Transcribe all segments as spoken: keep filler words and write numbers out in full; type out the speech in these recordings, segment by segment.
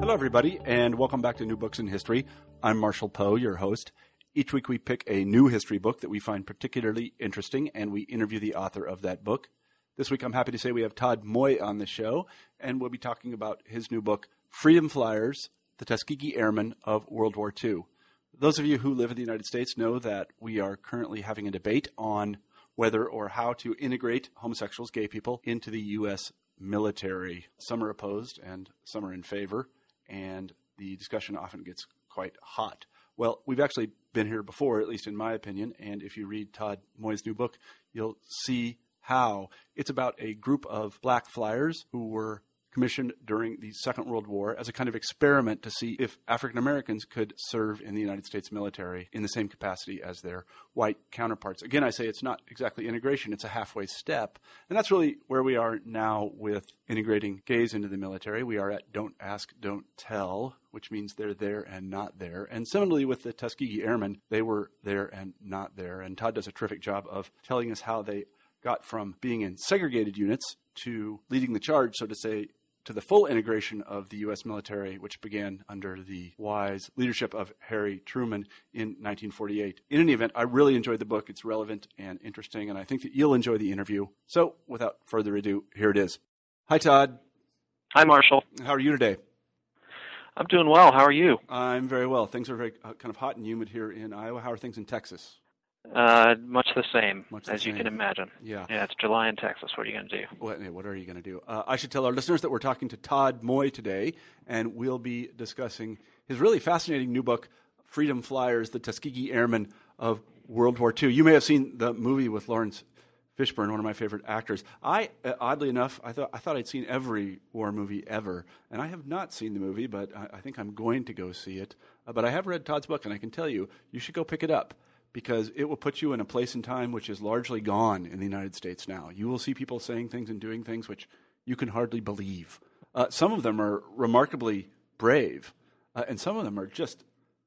Hello, everybody, and welcome back to New Books in History. I'm Marshall Poe, your host. Each week we pick a new history book that we find particularly interesting, and we interview the author of that book. This week I'm happy to say we have Todd Moy on the show, and we'll be talking about his new book, Freedom Flyers, The Tuskegee Airmen of World War Two. Those of you who live in the United States know that we are currently having a debate on whether or how to integrate homosexuals, gay people, into the U S military. Some are opposed and some are in favor, and the discussion often gets quite hot. Well, we've actually been here before, at least in my opinion, and if you read Todd Moy's new book, you'll see how. It's about a group of black flyers who were commissioned during the Second World War as a kind of experiment to see if African Americans could serve in the United States military in the same capacity as their white counterparts. Again, I say it's not exactly integration, it's a halfway step. And that's really where we are now with integrating gays into the military. We are at don't ask, don't tell, which means they're there and not there. And similarly with the Tuskegee Airmen, they were there and not there. And Todd does a terrific job of telling us how they got from being in segregated units to leading the charge, so to say, to the full integration of the U S military, which began under the wise leadership of Harry Truman in nineteen forty-eight. In any event, I really enjoyed the book. It's relevant and interesting, and I think that you'll enjoy the interview. So without further ado, here it is. Hi, Todd. Hi, Marshall. How are you today? I'm doing well. How are you? I'm very well. Things are very uh, kind of hot and humid here in Iowa. How are things in Texas? Uh, much the same, much the as same. you can imagine. Yeah. Yeah, it's July in Texas. What are you going to do? What, what are you going to do? Uh, I should tell our listeners that we're talking to Todd Moy today, and we'll be discussing his really fascinating new book, Freedom Flyers, The Tuskegee Airmen of World War Two. You may have seen the movie with Lawrence Fishburne, one of my favorite actors. I, uh, oddly enough, I thought I thought I'd seen every war movie ever, and I have not seen the movie, but I, I think I'm going to go see it. Uh, but I have read Todd's book, and I can tell you, you should go pick it up, because it will put you in a place and time which is largely gone in the United States now. You will see people saying things and doing things which you can hardly believe. Uh, some of them are remarkably brave, uh, and some of them are just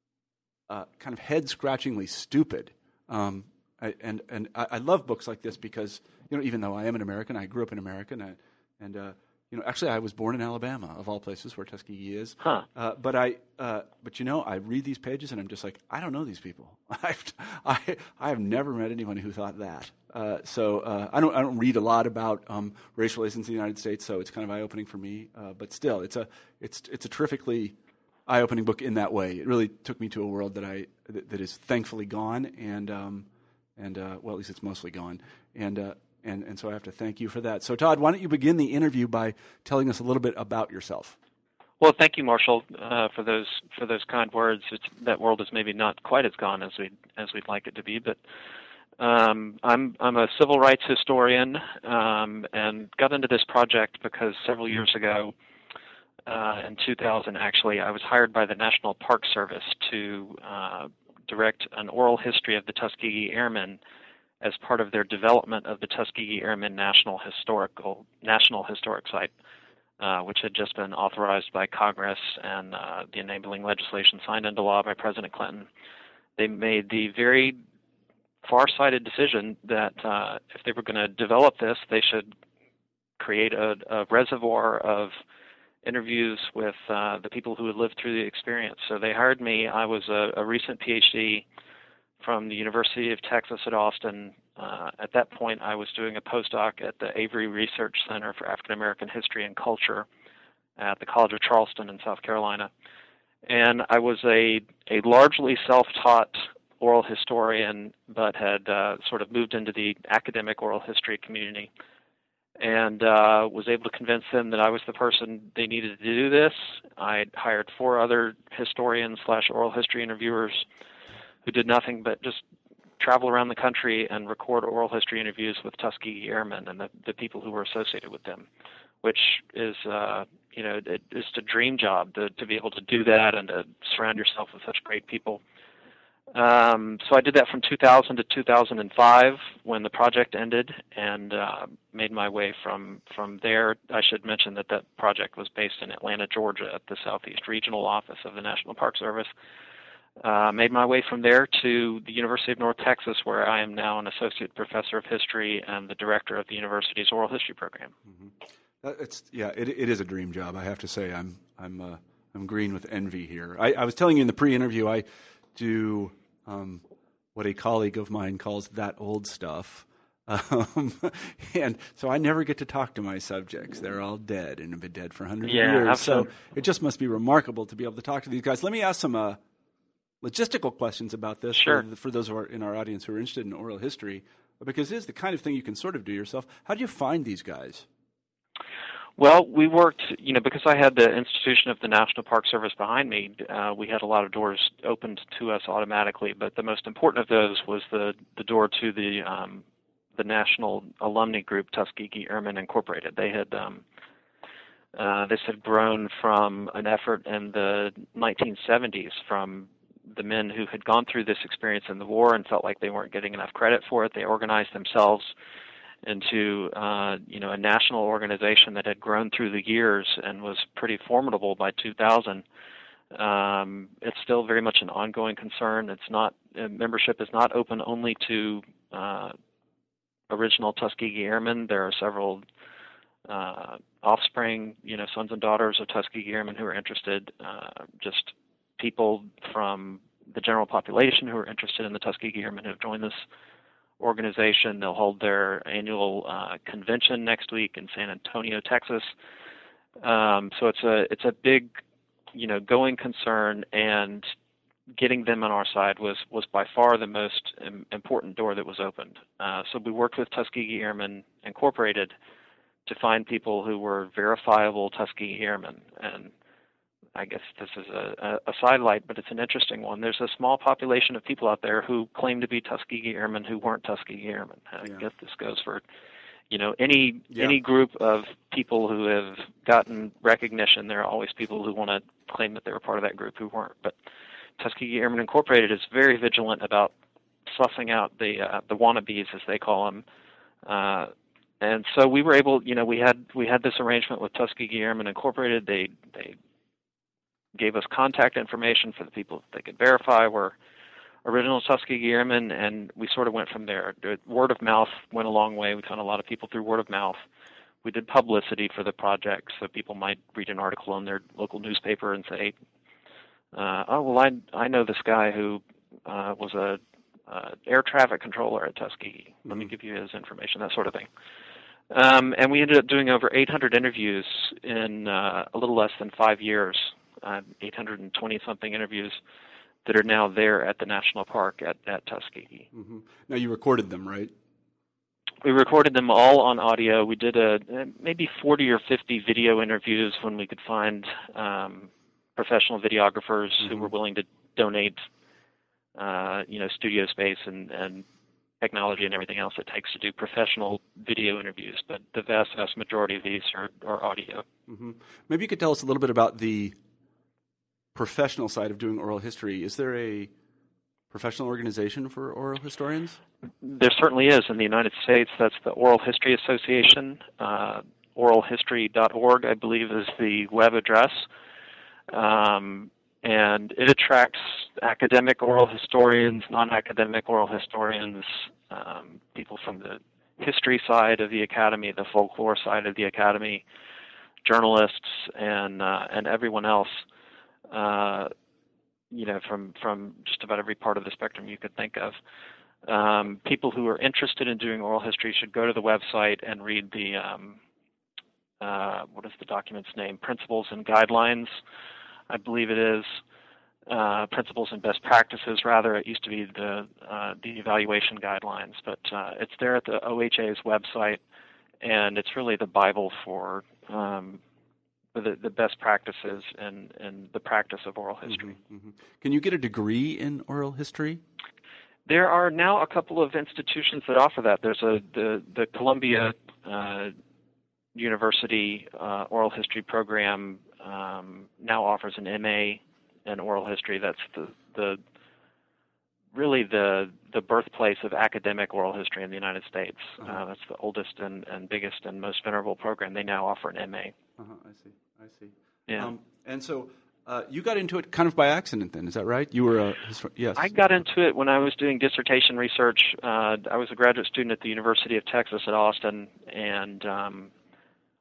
uh, kind of head-scratchingly stupid. Um, I, and and I, I love books like this because, you know, even though I am an American, I grew up in America, and, I, and uh, you know, actually I was born in Alabama, of all places, where Tuskegee is. Huh. Uh, but I, uh, but you know, I read these pages and I'm just like, I don't know these people. I've, I, I have never met anyone who thought that. Uh, so uh, I don't, I don't read a lot about um, race relations in the United States, so it's kind of eye-opening for me. Uh, but still, it's a, it's, it's a terrifically eye-opening book in that way. It really took me to a world that I, that, that is thankfully gone, and, um, and uh, well, at least it's mostly gone, and. Uh, And, and so I have to thank you for that. So, Todd, why don't you begin the interview by telling us a little bit about yourself? Well, thank you, Marshall, uh, for those for those kind words. It's, that world is maybe not quite as gone as we as we'd like it to be, but um, I'm I'm a civil rights historian, um, and got into this project because several years ago, uh, in two thousand, actually, I was hired by the National Park Service to uh, direct an oral history of the Tuskegee Airmen as part of their development of the Tuskegee Airmen National Historical National Historic Site, uh, which had just been authorized by Congress and uh, the enabling legislation signed into law by President Clinton. They made the very far-sighted decision that uh, if they were going to develop this, they should create a, a reservoir of interviews with uh, the people who had lived through the experience. So they hired me. I was a, a recent PhD from the University of Texas at Austin. Uh, at that point, I was doing a postdoc at the Avery Research Center for African American History and Culture at the College of Charleston in South Carolina. And I was a, a largely self-taught oral historian, but had uh, sort of moved into the academic oral history community, and uh, was able to convince them that I was the person they needed to do this. I hired four other historians slash oral history interviewers who did nothing but just travel around the country and record oral history interviews with Tuskegee Airmen and the, the people who were associated with them, which is, uh, you know, it, it's a dream job to, to be able to do that and to surround yourself with such great people. Um, so I did that from two thousand to two thousand five when the project ended, and uh, made my way from, from there. I should mention that that project was based in Atlanta, Georgia at the Southeast Regional Office of the National Park Service. Uh, made my way from there to the University of North Texas, where I am now an associate professor of history and the director of the university's oral history program. Mm-hmm. It's yeah, it it is a dream job. I have to say, I'm I'm uh, I'm green with envy here. I, I was telling you in the pre-interview, I do um, what a colleague of mine calls that old stuff. Um, and so I never get to talk to my subjects. They're all dead and have been dead for hundreds yeah, of years. Absolutely. So it just must be remarkable to be able to talk to these guys. Let me ask some uh, logistical questions about this sure. for, for those of our, in our audience who are interested in oral history, because it is the kind of thing you can sort of do yourself. How do you find these guys? Well, we worked, you know, because I had the institution of the National Park Service behind me, uh, we had a lot of doors opened to us automatically, but the most important of those was the, the door to the um, the national alumni group, Tuskegee Airmen Incorporated. They had um, uh, this had grown from an effort in the nineteen seventies from the men who had gone through this experience in the war and felt like they weren't getting enough credit for it. They organized themselves into uh, you know a national organization that had grown through the years and was pretty formidable by two thousand. Um, it's still very much an ongoing concern. It's not uh, membership is not open only to uh, original Tuskegee Airmen. There are several uh, offspring, you know, sons and daughters of Tuskegee Airmen who are interested. Uh, just people from the general population who are interested in the Tuskegee Airmen who have joined this organization. They'll hold their annual uh, convention next week in San Antonio, Texas. Um, so it's a it's a big, you know, going concern, and getting them on our side was was by far the most im- important door that was opened. Uh, so we worked with Tuskegee Airmen Incorporated to find people who were verifiable Tuskegee Airmen, and I guess this is a, a sidelight, but it's an interesting one. There's a small population of people out there who claim to be Tuskegee Airmen who weren't Tuskegee Airmen. I Yeah. guess this goes for, you know, any Yeah. any group of people who have gotten recognition. There are always people who want to claim that they were part of that group who weren't. But Tuskegee Airmen Incorporated is very vigilant about sussing out the uh, the wannabes, as they call them. Uh, and so we were able, you know, we had we had this arrangement with Tuskegee Airmen Incorporated. They they gave us contact information for the people that they could verify were original Tuskegee Airmen, and we sort of went from there. Word of mouth went a long way. We found a lot of people through word of mouth. We did publicity for the project, so people might read an article in their local newspaper and say, uh, oh, well, I I know this guy who uh, was a uh, air traffic controller at Tuskegee. Let mm-hmm. me give you his information, that sort of thing. Um, and we ended up doing over eight hundred interviews in uh, a little less than five years, uh, eight hundred twenty-something interviews that are now there at the national park at, at Tuskegee. Mm-hmm. Now, you recorded them, right? We recorded them all on audio. We did a maybe forty or fifty video interviews when we could find um, professional videographers mm-hmm. who were willing to donate, uh, you know, studio space and, and technology and everything else it takes to do professional video interviews. But the vast, vast majority of these are, are audio. Mm-hmm. Maybe you could tell us a little bit about the professional side of doing oral history. Is there a professional organization for oral historians? There certainly is in the United States. That's the Oral History Association. Uh, oral history dot org, I believe, is the web address. Um, and it attracts academic oral historians, non-academic oral historians, um, people from the history side of the academy, the folklore side of the academy, journalists, and uh, and everyone else. Uh, you know, from from just about every part of the spectrum you could think of. Um, people who are interested in doing oral history should go to the website and read the, um, uh, what is the document's name? Principles and Guidelines, I believe it is. Uh, Principles and Best Practices, rather. It used to be the uh, the evaluation guidelines, but uh, it's there at the O H A's website, and it's really the Bible for um, the, the best practices and, and the practice of oral history. Mm-hmm, mm-hmm. Can you get a degree in oral history? There are now a couple of institutions that offer that. There's a the the Columbia uh, University uh, Oral History program um, now offers an M A in oral history. That's the the really the the birthplace of academic oral history in the United States. Uh-huh. Uh, that's the oldest and, and biggest and most venerable program. They now offer an M A. Uh-huh. I see. I see. Yeah. Um, and so. Uh, you got into it kind of by accident then, is that right? You were a histor- yes. I got into it when I was doing dissertation research. Uh, I was a graduate student at the University of Texas at Austin, and um,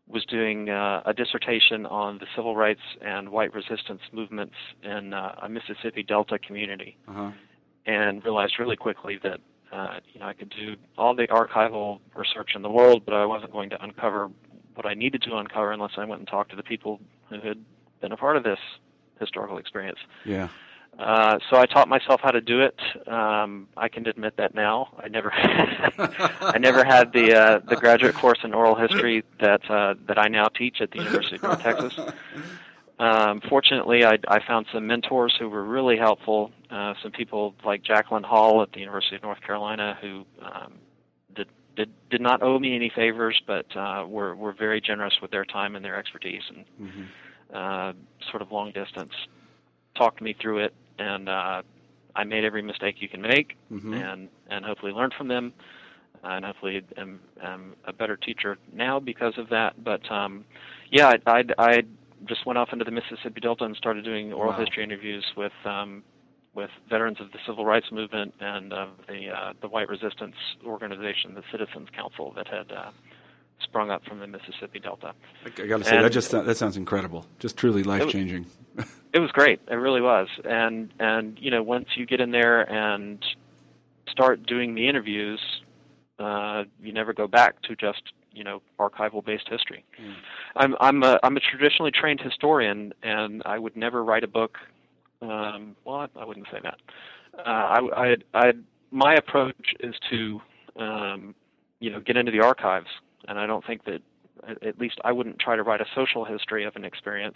was doing uh, a dissertation on the civil rights and white resistance movements in uh, a Mississippi Delta community, Uh-huh. and realized really quickly that uh, you know I could do all the archival research in the world, but I wasn't going to uncover what I needed to uncover unless I went and talked to the people who had been a part of this historical experience. Yeah. Uh, so I taught myself how to do it. Um, I can admit that now. I never, I never had the uh, the graduate course in oral history that uh, that I now teach at the University of North Texas. Um, fortunately, I, I found some mentors who were really helpful. Uh, some people like Jacqueline Hall at the University of North Carolina who um, did, did did not owe me any favors, but uh, were were very generous with their time and their expertise, and mm-hmm. uh, sort of long distance talked me through it. And uh, I made every mistake you can make, mm-hmm. and, and hopefully learned from them, and hopefully am, am a better teacher now because of that. But um, yeah, I, I, I just went off into the Mississippi Delta and started doing oral wow. history interviews with um, with veterans of the Civil Rights Movement and of the uh, the White Resistance Organization, the Citizens Council, that had uh, sprung up from the Mississippi Delta. I got to say, and that just that sounds incredible. Just truly life changing. It was great. It really was. And, and you know, once you get in there and start doing the interviews, uh, you never go back to just, you know, archival-based history. Mm. I'm, I'm, a, I'm a traditionally trained historian, and I would never write a book. Um, well, I, I wouldn't say that. Uh, I, I, I, my approach is to, um, you know, get into the archives. And I don't think that, at least I wouldn't try to write a social history of an experience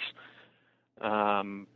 Um,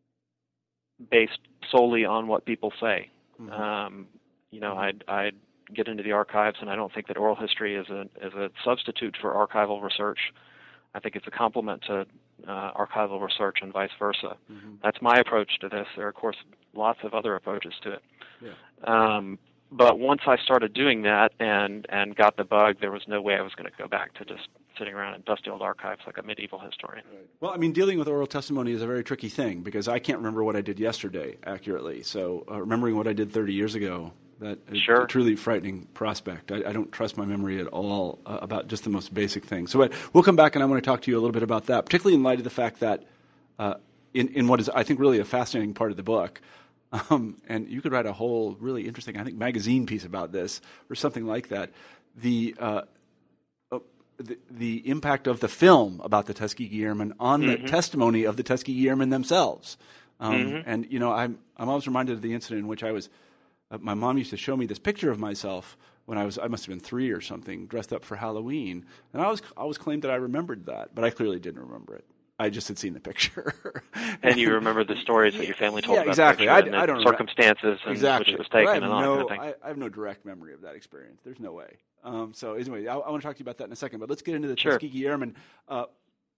based solely on what people say. Mm-hmm. Um, you know, I'd, I'd get into the archives, and I don't think that oral history is a is a substitute for archival research. I think it's a complement to uh, archival research and vice versa. Mm-hmm. That's my approach to this. There are, of course, lots of other approaches to it. Yeah. Um, but once I started doing that and, and got the bug, there was no way I was going to go back to just sitting around in dusty old archives like a medieval historian. Right. Well, I mean, dealing with oral testimony is a very tricky thing because I can't remember what I did yesterday accurately. So uh, remembering what I did thirty years ago, that is sure. a truly frightening prospect. I, I don't trust my memory at all uh, about just the most basic things. So uh, we'll come back and I want to talk to you a little bit about that, particularly in light of the fact that uh, in, in what is, I think, really a fascinating part of the book, Um, and you could write a whole really interesting, I think, magazine piece about this or something like that. The uh, uh, the, the impact of the film about the Tuskegee Airmen on mm-hmm. the testimony of the Tuskegee Airmen themselves. Um, mm-hmm. And you know, I'm I'm always reminded of the incident in which I was. Uh, my mom used to show me this picture of myself when I was I must have been three or something, dressed up for Halloween, and I always I always claimed that I remembered that, but I clearly didn't remember it. I just had seen the picture. And you remember the stories that your family told yeah, about exactly. the I, and I don't the circumstances in exactly. which it was taken I have and all no, that kind of thing. I, I have no direct memory of that experience. There's no way. Um, so anyway, I, I want to talk to you about that in a second, but let's get into the sure. Tuskegee Airmen. Uh,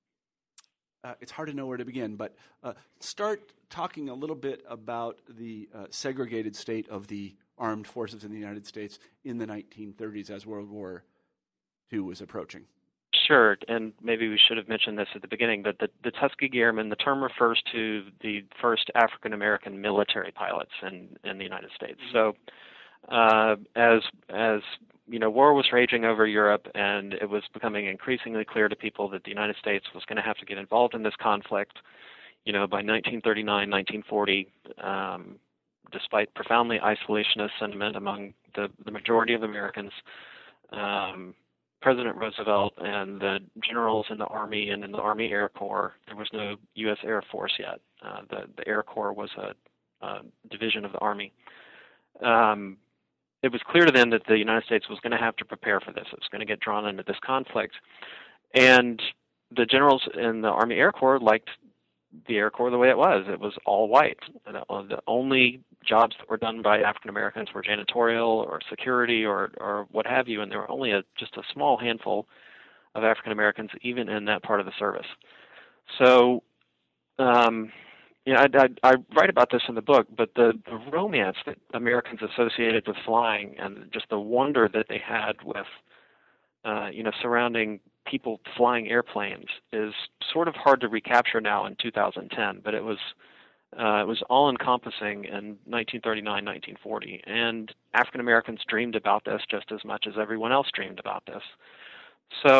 uh, it's hard to know where to begin, but uh, start talking a little bit about the uh, segregated state of the armed forces in the United States in the nineteen thirties as World War Two was approaching. Sure, and maybe we should have mentioned this at the beginning, but the, the Tuskegee Airmen, the term refers to the first African-American military pilots in, in the United States. So uh, as, as you know, war was raging over Europe, and it was becoming increasingly clear to people that the United States was going to have to get involved in this conflict. You know, by nineteen thirty-nine, nineteen forty, um, despite profoundly isolationist sentiment among the, the majority of Americans, um, President Roosevelt and the generals in the Army and in the Army Air Corps, there was no U S Air Force yet. Uh, the, the Air Corps was a, a division of the Army. Um, it was clear to them that the United States was going to have to prepare for this. It was going to get drawn into this conflict. And the generals in the Army Air Corps liked the Air Corps the way it was. It was all white. The only jobs that were done by African Americans were janitorial or security or, or what have you, and there were only a, just a small handful of African Americans even in that part of the service. So, um, you know, I, I, I write about this in the book, but the, the romance that Americans associated with flying and just the wonder that they had with, uh, you know, surrounding people flying airplanes is sort of hard to recapture now in two thousand ten, but it was uh, it was all-encompassing in nineteen thirty-nine, nineteen forty, and African Americans dreamed about this just as much as everyone else dreamed about this. So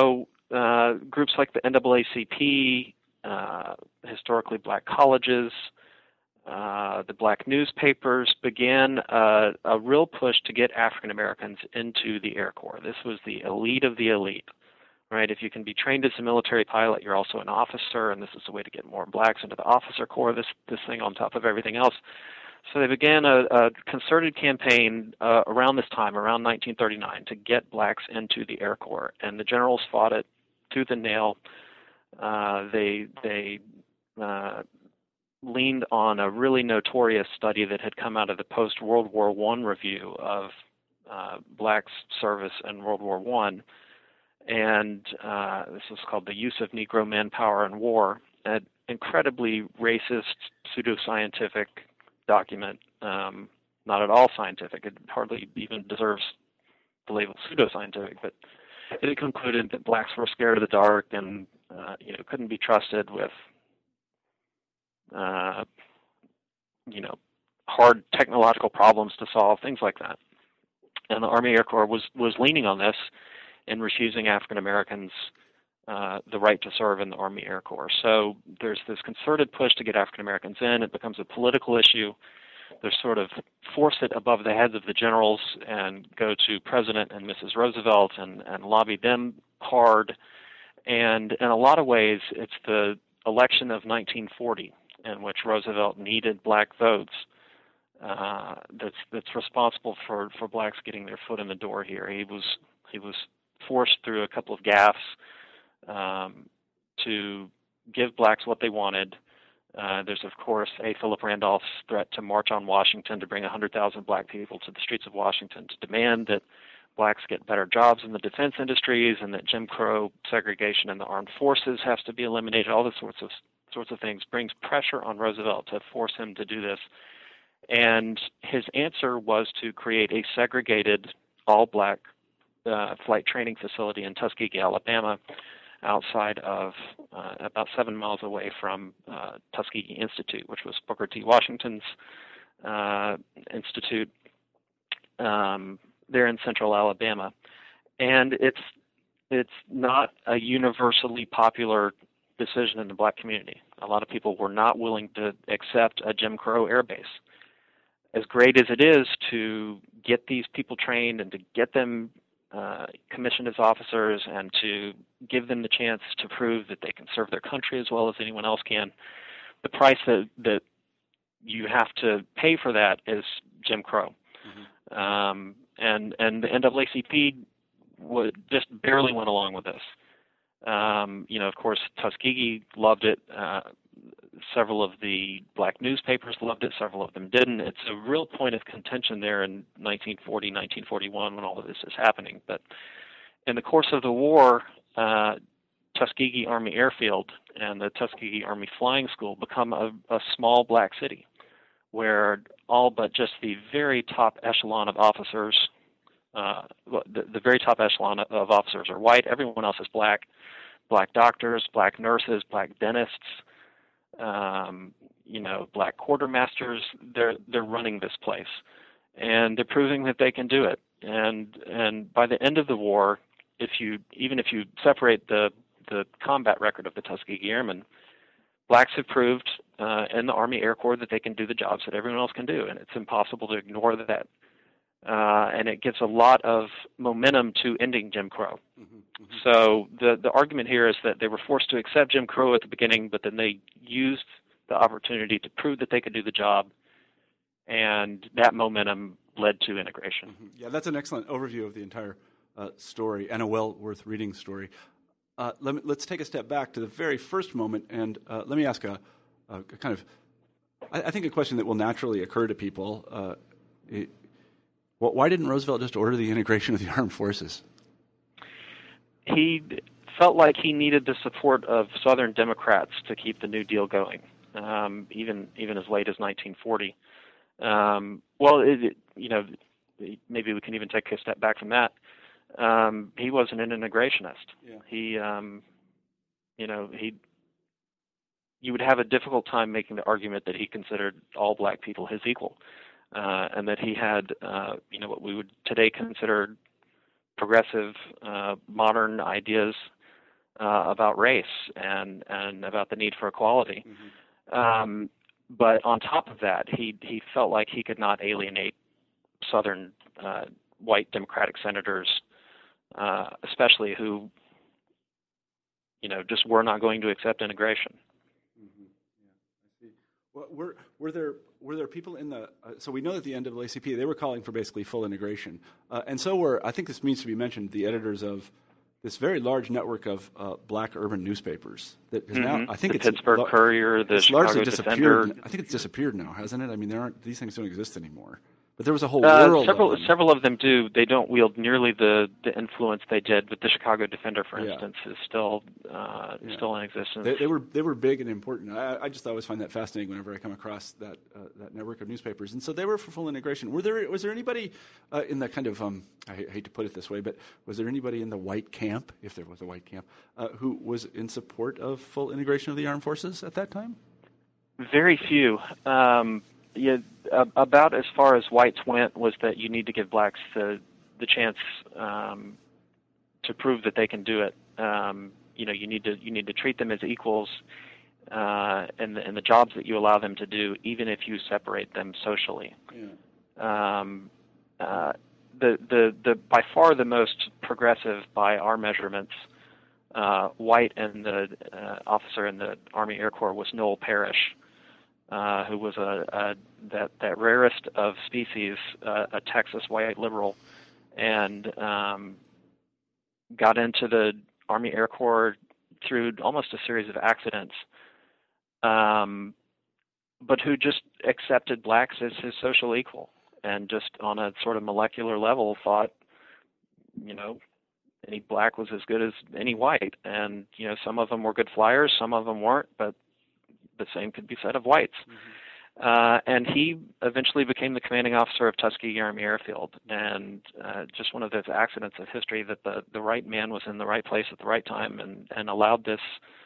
uh, groups like the N double A C P, uh, historically black colleges, uh, the black newspapers began a, a real push to get African Americans into the Air Corps. This was the elite of the elite, right? If you can be trained as a military pilot, you're also an officer, and this is a way to get more blacks into the officer corps, this, this thing on top of everything else. So they began a, a concerted campaign uh, around this time, around nineteen thirty-nine, to get blacks into the Air Corps, and the generals fought it tooth and nail. Uh, they they uh, leaned on a really notorious study that had come out of the post-World War One review of uh, blacks' service in World War One, and uh, this was called The Use of Negro Manpower in War, an incredibly racist, pseudoscientific document, um, not at all scientific. It hardly even deserves the label pseudoscientific, but it had concluded that blacks were scared of the dark and uh, you know couldn't be trusted with uh, you know hard technological problems to solve, things like that. And the Army Air Corps was was leaning on this and refusing African Americans uh, the right to serve in the Army Air Corps. So there's this concerted push to get African Americans in. It becomes a political issue. They sort of force it above the heads of the generals and go to President and Missus Roosevelt and, and lobby them hard. And in a lot of ways, it's the election of nineteen forty in which Roosevelt needed black votes uh, that's that's responsible for, for blacks getting their foot in the door here. He was he was forced through a couple of gaffes um, to give blacks what they wanted. Uh, there's, of course, A. Philip Randolph's threat to march on Washington to bring one hundred thousand black people to the streets of Washington to demand that blacks get better jobs in the defense industries and that Jim Crow segregation in the armed forces has to be eliminated. All these sorts of sorts of things brings pressure on Roosevelt to force him to do this. And his answer was to create a segregated all-black uh, flight training facility in Tuskegee, Alabama, outside of uh, about seven miles away from uh, Tuskegee Institute, which was Booker T. Washington's uh, institute um, there in central Alabama. And it's it's not a universally popular decision in the black community. A lot of people were not willing to accept a Jim Crow air base. As great as it is to get these people trained and to get them uh, commissioned as officers and to give them the chance to prove that they can serve their country as well as anyone else can, the price that, that you have to pay for that is Jim Crow. Mm-hmm. Um, and, and the N double A C P would, just barely went along with this. Um, you know, of course, Tuskegee loved it. Uh, several of the black newspapers loved it. Several of them didn't. It's a real point of contention there in nineteen forty, nineteen forty-one when all of this is happening. But in the course of the war, uh, Tuskegee Army Airfield and the Tuskegee Army Flying School become a, a small black city where all but just the very top echelon of officers, uh, the, the very top echelon of officers are white. Everyone else is black. Black doctors, black nurses, black dentists, um, you know, black quartermasters. They're they're running this place, and they're proving that they can do it. And and by the end of the war, if you even if you separate the the combat record of the Tuskegee Airmen, blacks have proved uh, in the Army Air Corps that they can do the jobs that everyone else can do, and it's impossible to ignore that. Uh, and it gives a lot of momentum to ending Jim Crow. Mm-hmm, mm-hmm. So the the argument here is that they were forced to accept Jim Crow at the beginning, but then they used the opportunity to prove that they could do the job, and that momentum led to integration. Mm-hmm. Yeah, that's an excellent overview of the entire uh, story, and a well worth reading story. Uh, let me, let's take a step back to the very first moment, and uh, let me ask a, a kind of, I, I think a question that will naturally occur to people. Uh, it, well, why didn't Roosevelt just order the integration of the armed forces? He felt like he needed the support of Southern Democrats to keep the New Deal going, um, even even as late as nineteen forty. Um, well, it, it, you know, maybe we can even take a step back from that. Um, he wasn't an integrationist. Yeah. He, um, you know, he. You would have a difficult time making the argument that he considered all black people his equal, uh, and that he had, uh, you know, what we would today consider progressive, uh, modern ideas uh, about race and and about the need for equality. Mm-hmm. Um, but on top of that, he he felt like he could not alienate Southern uh, white Democratic senators, uh, especially who, you know, just were not going to accept integration. Mm-hmm. Yeah, I see. Well, were were there were there people in the uh, so we know that the N double A C P, they were calling for basically full integration, uh, and so were, I think this needs to be mentioned, the editors of this very large network of uh, black urban newspapers that is mm-hmm. now, I think the it's Pittsburgh lo- Courier, the it's Chicago largely disappeared. Defender. I think it's disappeared now, hasn't it? I mean, there aren't these things don't exist anymore. But there was a whole Uh, world several of them. several of them do. They don't wield nearly the, the influence they did. But the Chicago Defender, for Yeah. instance, is still uh, Yeah. still in existence. They, they were they were big and important. I, I just always find that fascinating whenever I come across that uh, that network of newspapers. And so they were for full integration. Were there was there anybody uh, in the kind of um, I hate to put it this way, but was there anybody in the white camp, if there was a white camp, uh, who was in support of full integration of the armed forces at that time? Very few. Um, yeah, about as far as whites went was that you need to give blacks the the chance um, to prove that they can do it. Um, you know, you need to you need to treat them as equals uh, in the in the jobs that you allow them to do, even if you separate them socially. Yeah. Um, uh, the the the by far the most progressive by our measurements, uh, white and the uh, officer in the Army Air Corps was Noel Parrish. Uh, who was a, a that that rarest of species, uh, a Texas white liberal, and um, got into the Army Air Corps through almost a series of accidents, um, but who just accepted blacks as his social equal, and just on a sort of molecular level thought, you know, any black was as good as any white, and you know, some of them were good flyers, some of them weren't, but the same could be said of whites. Mm-hmm. Uh, and he eventually became the commanding officer of Tuskegee Army Airfield. And uh, just one of those accidents of history that the, the right man was in the right place at the right time and, and allowed this,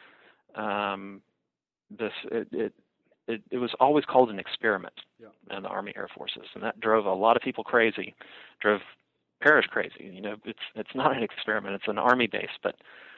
um, this it, it, it, it was always called an experiment yeah. in the Army Air Forces. And that drove a lot of people crazy, drove Parrish crazy. You know, it's, it's not an experiment, it's an Army base, but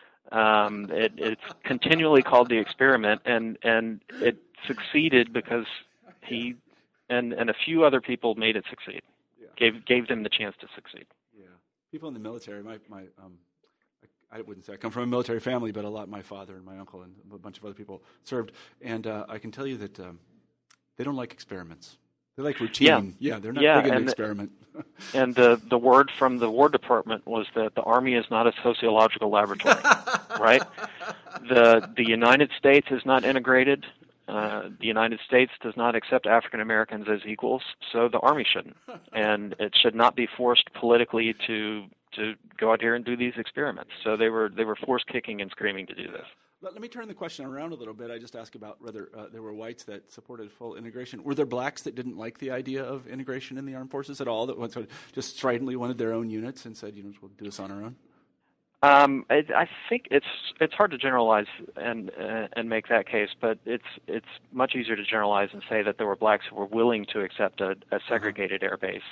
Um, it, it's continually called the experiment, and, and it succeeded because he and, and a few other people made it succeed, yeah. gave gave them the chance to succeed. Yeah, people in the military. My my um, I, I wouldn't say I come from a military family, but a lot. My father and my uncle and a bunch of other people served, and uh, I can tell you that um, they don't like experiments. They like routine. Yeah, yeah they're not yeah, big into and experiment. And the, the word from the War Department was that the Army is not a sociological laboratory, right? The the United States is not integrated. Uh, the United States does not accept African Americans as equals, so the Army shouldn't. And it should not be forced politically to to go out here and do these experiments. So they were they were forced kicking and screaming to do this. Let, let me turn the question around a little bit. I just asked about whether uh, there were whites that supported full integration. Were there blacks that didn't like the idea of integration in the armed forces at all, that went, so just stridently wanted their own units and said, you know, we'll do this on our own? Um, I, I think it's it's hard to generalize and uh, and make that case, but it's it's much easier to generalize and say that there were blacks who were willing to accept a, a segregated air base,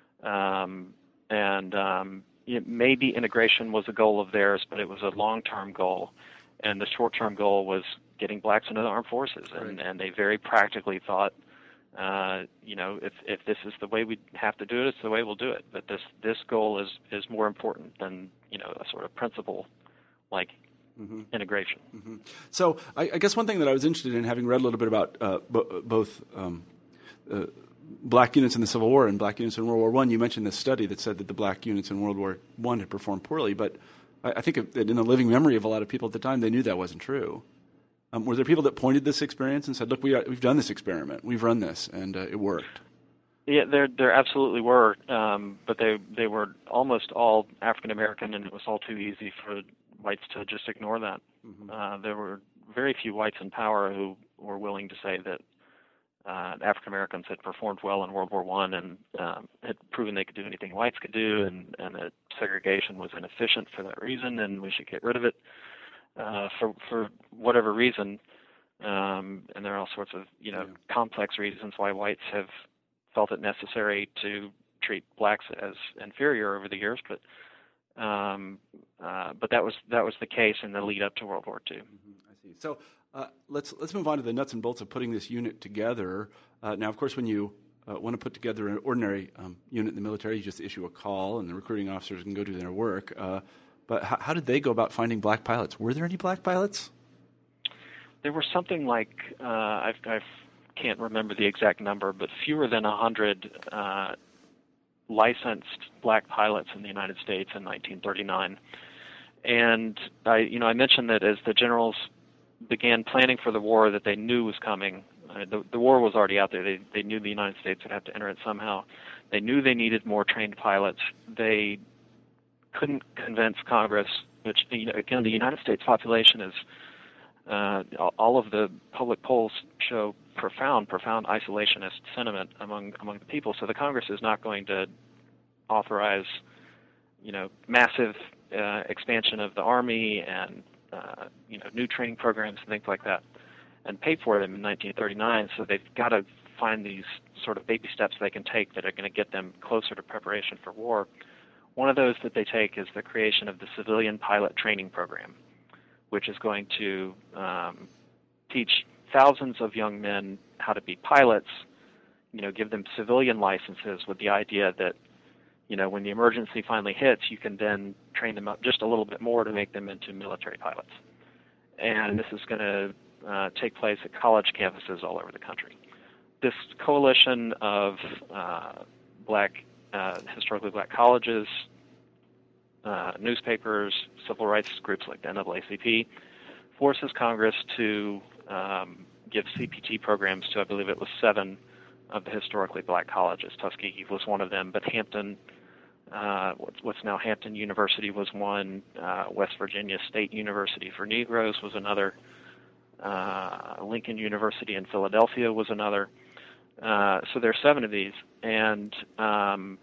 um, and um, it, maybe integration was a goal of theirs, but it was a long-term goal, and the short-term goal was getting blacks into the armed forces, and, right. and they very practically thought, uh, you know, if if this is the way we have to do it, it's the way we'll do it. But this this goal is is more important than, you know, a sort of principle like mm-hmm. integration. Mm-hmm. So I, I guess one thing that I was interested in, having read a little bit about uh, b- both um, uh, black units in the Civil War and black units in World War One, you mentioned this study that said that the black units in World War One had performed poorly, but I, I think that in the living memory of a lot of people at the time, they knew that wasn't true. Um, were there people that pointed this experience and said, look, we are, we've done this experiment, we've run this, and uh, it worked? Yeah, there there absolutely were, um, but they they were almost all African American, and it was all too easy for whites to just ignore that. Mm-hmm. Uh, there were very few whites in power who were willing to say that uh, African Americans had performed well in World War One and um, had proven they could do anything whites could do, and, and that segregation was inefficient for that reason, and we should get rid of it. Uh, for for whatever reason, um, and there are all sorts of you know yeah. complex reasons why whites have felt it necessary to treat blacks as inferior over the years. But Um, uh, but that was that was the case in the lead up to World War Two. Mm-hmm. I see. So uh, let's let's move on to the nuts and bolts of putting this unit together. Uh, now, of course, when you uh, want to put together an ordinary um, unit in the military, you just issue a call, and the recruiting officers can go do their work. Uh, but how, how did they go about finding black pilots? Were there any black pilots? There were something like uh, I I can't remember the exact number, but fewer than a hundred uh, licensed black pilots in the United States in nineteen thirty-nine. And I, you know, I mentioned that as the generals began planning for the war that they knew was coming. Uh, the, the war was already out there. They they knew the United States would have to enter it somehow. They knew they needed more trained pilots. They couldn't convince Congress, which, you know, again, the United States population is, uh, all of the public polls show profound, profound isolationist sentiment among among the people. So the Congress is not going to authorize, you know, massive uh, expansion of the Army and, uh, you know, new training programs and things like that, and pay for them in nineteen thirty-nine. So they've got to find these sort of baby steps they can take that are going to get them closer to preparation for war. One of those that they take is the creation of the Civilian Pilot Training Program, which is going to um, teach thousands of young men how to be pilots, you know, give them civilian licenses with the idea that, you know, when the emergency finally hits, you can then train them up just a little bit more to make them into military pilots. And this is going to uh, take place at college campuses all over the country. This coalition of uh, black, uh, historically black colleges, uh, newspapers, civil rights groups like the N double A C P, forces Congress to um, give C P T programs to, I believe it was seven of the historically black colleges. Tuskegee was one of them, but Hampton, uh, what's now Hampton University was one. Uh, West Virginia State University for Negroes was another. Uh, Lincoln University in Philadelphia was another. Uh, so there are seven of these, and um,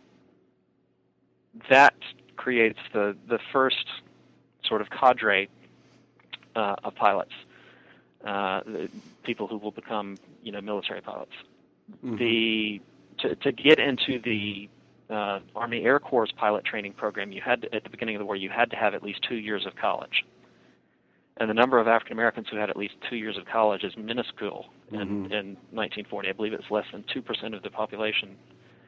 that creates the, the first sort of cadre uh, of pilots, uh, the people who will become, you know, military pilots. Mm-hmm. The to, to get into the uh, Army Air Corps pilot training program, you had to, at the beginning of the war, you had to have at least two years of college. And the number of African Americans who had at least two years of college is minuscule mm-hmm. in, in nineteen forty. I believe it's less than two percent of the population.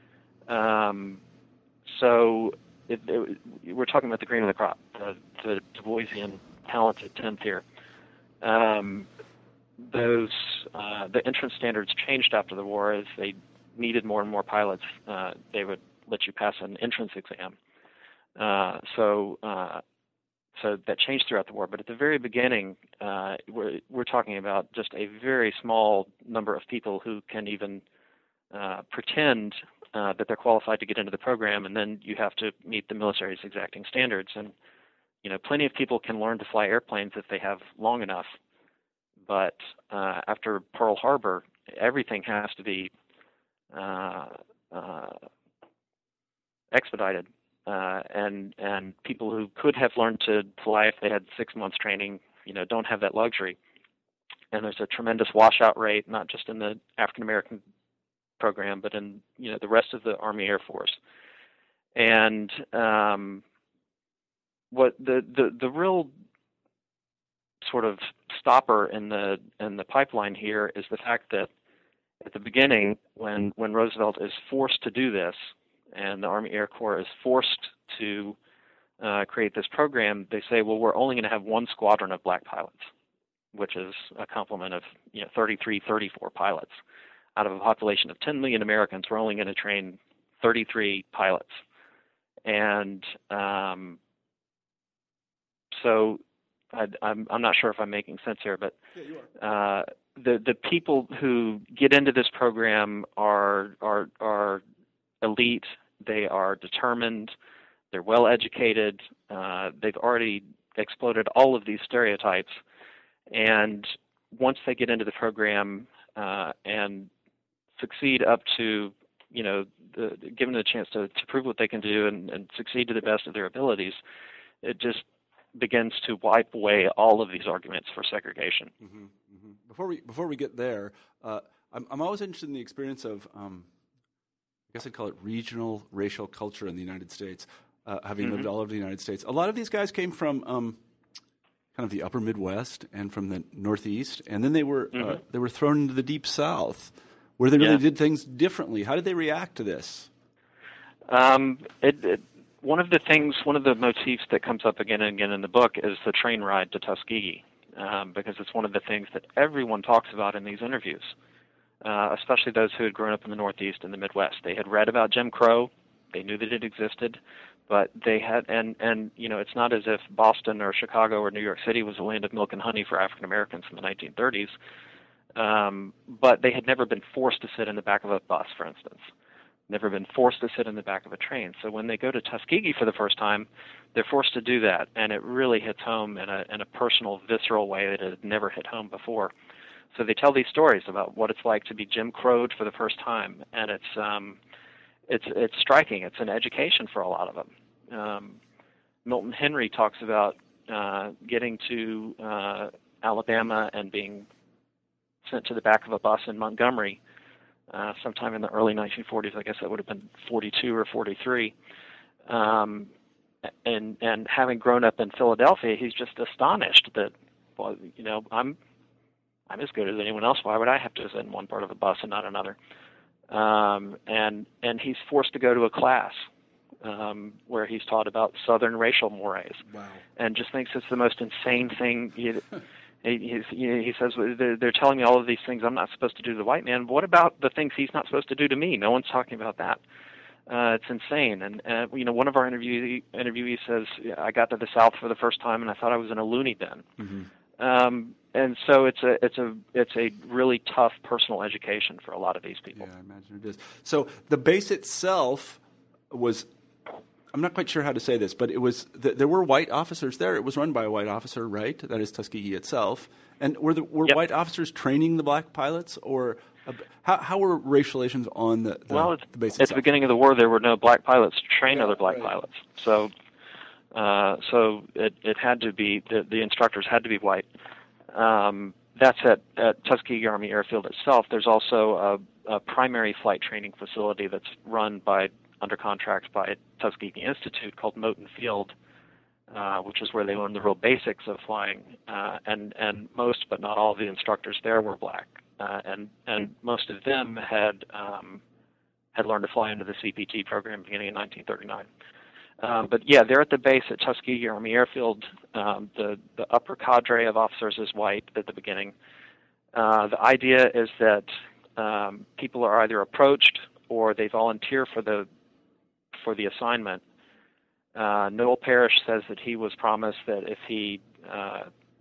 Um, so it, it, we're talking about the cream of the crop, uh, the Du Boisian talented tenth here. Um, those uh, the entrance standards changed after the war as they needed more and more pilots. Uh, they would let you pass an entrance exam. Uh, so. Uh, So that changed throughout the war, but at the very beginning, uh, we're, we're talking about just a very small number of people who can even uh, pretend uh, that they're qualified to get into the program, and then you have to meet the military's exacting standards. And, you know, plenty of people can learn to fly airplanes if they have long enough, but uh, after Pearl Harbor, everything has to be uh, uh, expedited. Uh, and and people who could have learned to fly if they had six months training, you know, don't have that luxury. And there's a tremendous washout rate, not just in the African American program, but in, you know, the rest of the Army Air Force. And um, what the, the the real sort of stopper in the in the pipeline here is the fact that at the beginning, when when Roosevelt is forced to do this, and the Army Air Corps is forced to uh, create this program, they say, well, we're only going to have one squadron of black pilots, which is a complement of, you know, thirty-three, thirty-four pilots. Out of a population of ten million Americans, we're only going to train thirty-three pilots. And um, so I, I'm, I'm not sure if I'm making sense here, but yeah, you are. Uh, the, the people who get into this program are are are elite. They are determined. They're well educated. Uh, they've already exploded all of these stereotypes. And once they get into the program uh, and succeed up to, you know, the, given the chance to, to prove what they can do and, and succeed to the best of their abilities, it just begins to wipe away all of these arguments for segregation. Mm-hmm, mm-hmm. Before we before we get there, uh, I'm I'm always interested in the experience of. Um I guess I'd call it regional racial culture in the United States. uh, having Mm-hmm. lived all over the United States. A lot of these guys came from um, kind of the upper Midwest and from the Northeast, and then they were mm-hmm. uh, they were thrown into the Deep South, where they really yeah. did things differently. How did they react to this? Um, it, it, one of the things, one of the motifs that comes up again and again in the book is the train ride to Tuskegee, um, because it's one of the things that everyone talks about in these interviews, uh, especially those who had grown up in the Northeast and the Midwest. They had read about Jim Crow. They knew that it existed, but they had, and, and you know, it's not as if Boston or Chicago or New York City was a land of milk and honey for African Americans in the nineteen thirties, um, but they had never been forced to sit in the back of a bus, for instance. Never been forced to sit in the back of a train. So when they go to Tuskegee for the first time, they're forced to do that, and it really hits home in a, in a personal, visceral way that it had never hit home before. So they tell these stories about what it's like to be Jim Crowed for the first time, and it's um, it's it's striking. It's an education for a lot of them. Um, Milton Henry talks about uh, getting to uh, Alabama and being sent to the back of a bus in Montgomery Uh, sometime in the early nineteen forties. I guess that would have been forty-two or forty-three. Um, and and having grown up in Philadelphia, he's just astonished that, well, you know, I'm I'm as good as anyone else. Why would I have to sit in one part of a bus and not another? Um, and and he's forced to go to a class um, where he's taught about Southern racial mores. Wow. And just thinks it's the most insane thing. You, He, he says, they're telling me all of these things I'm not supposed to do to the white man. But what about the things he's not supposed to do to me? No one's talking about that. Uh, it's insane. And, uh, you know, one of our interviewee, interviewees says, I got to the South for the first time and I thought I was in a loony bin. Mm-hmm. Um, and so it's a, it's a, it's a really tough personal education for a lot of these people. Yeah, I imagine it is. So the base itself was, I'm not quite sure how to say this, but it was th- there were white officers there. It was run by a white officer, right? That is Tuskegee itself. And were the, were yep. white officers training the black pilots, or uh, how how were racial relations on the, the well? It's, the base at itself? the beginning of the war, there were no black pilots to train yeah, other black right. pilots. So, uh, so it it had to be the, the instructors had to be white. Um, that's at, at Tuskegee Army Airfield itself. There's also a, a primary flight training facility that's run by under contract by Tuskegee Institute called Moton Field, uh, which is where they learn the real basics of flying. Uh, and, and most, but not all, of the instructors there were black. Uh, and, and most of them had um, had learned to fly under the C P T program beginning in nineteen thirty-nine. Um, but yeah, they're at the base at Tuskegee Army Airfield. Um, the, the upper cadre of officers is white at the beginning. Uh, the idea is that um, people are either approached or they volunteer for the for the assignment. Uh, Noel Parrish says that he was promised that if he uh,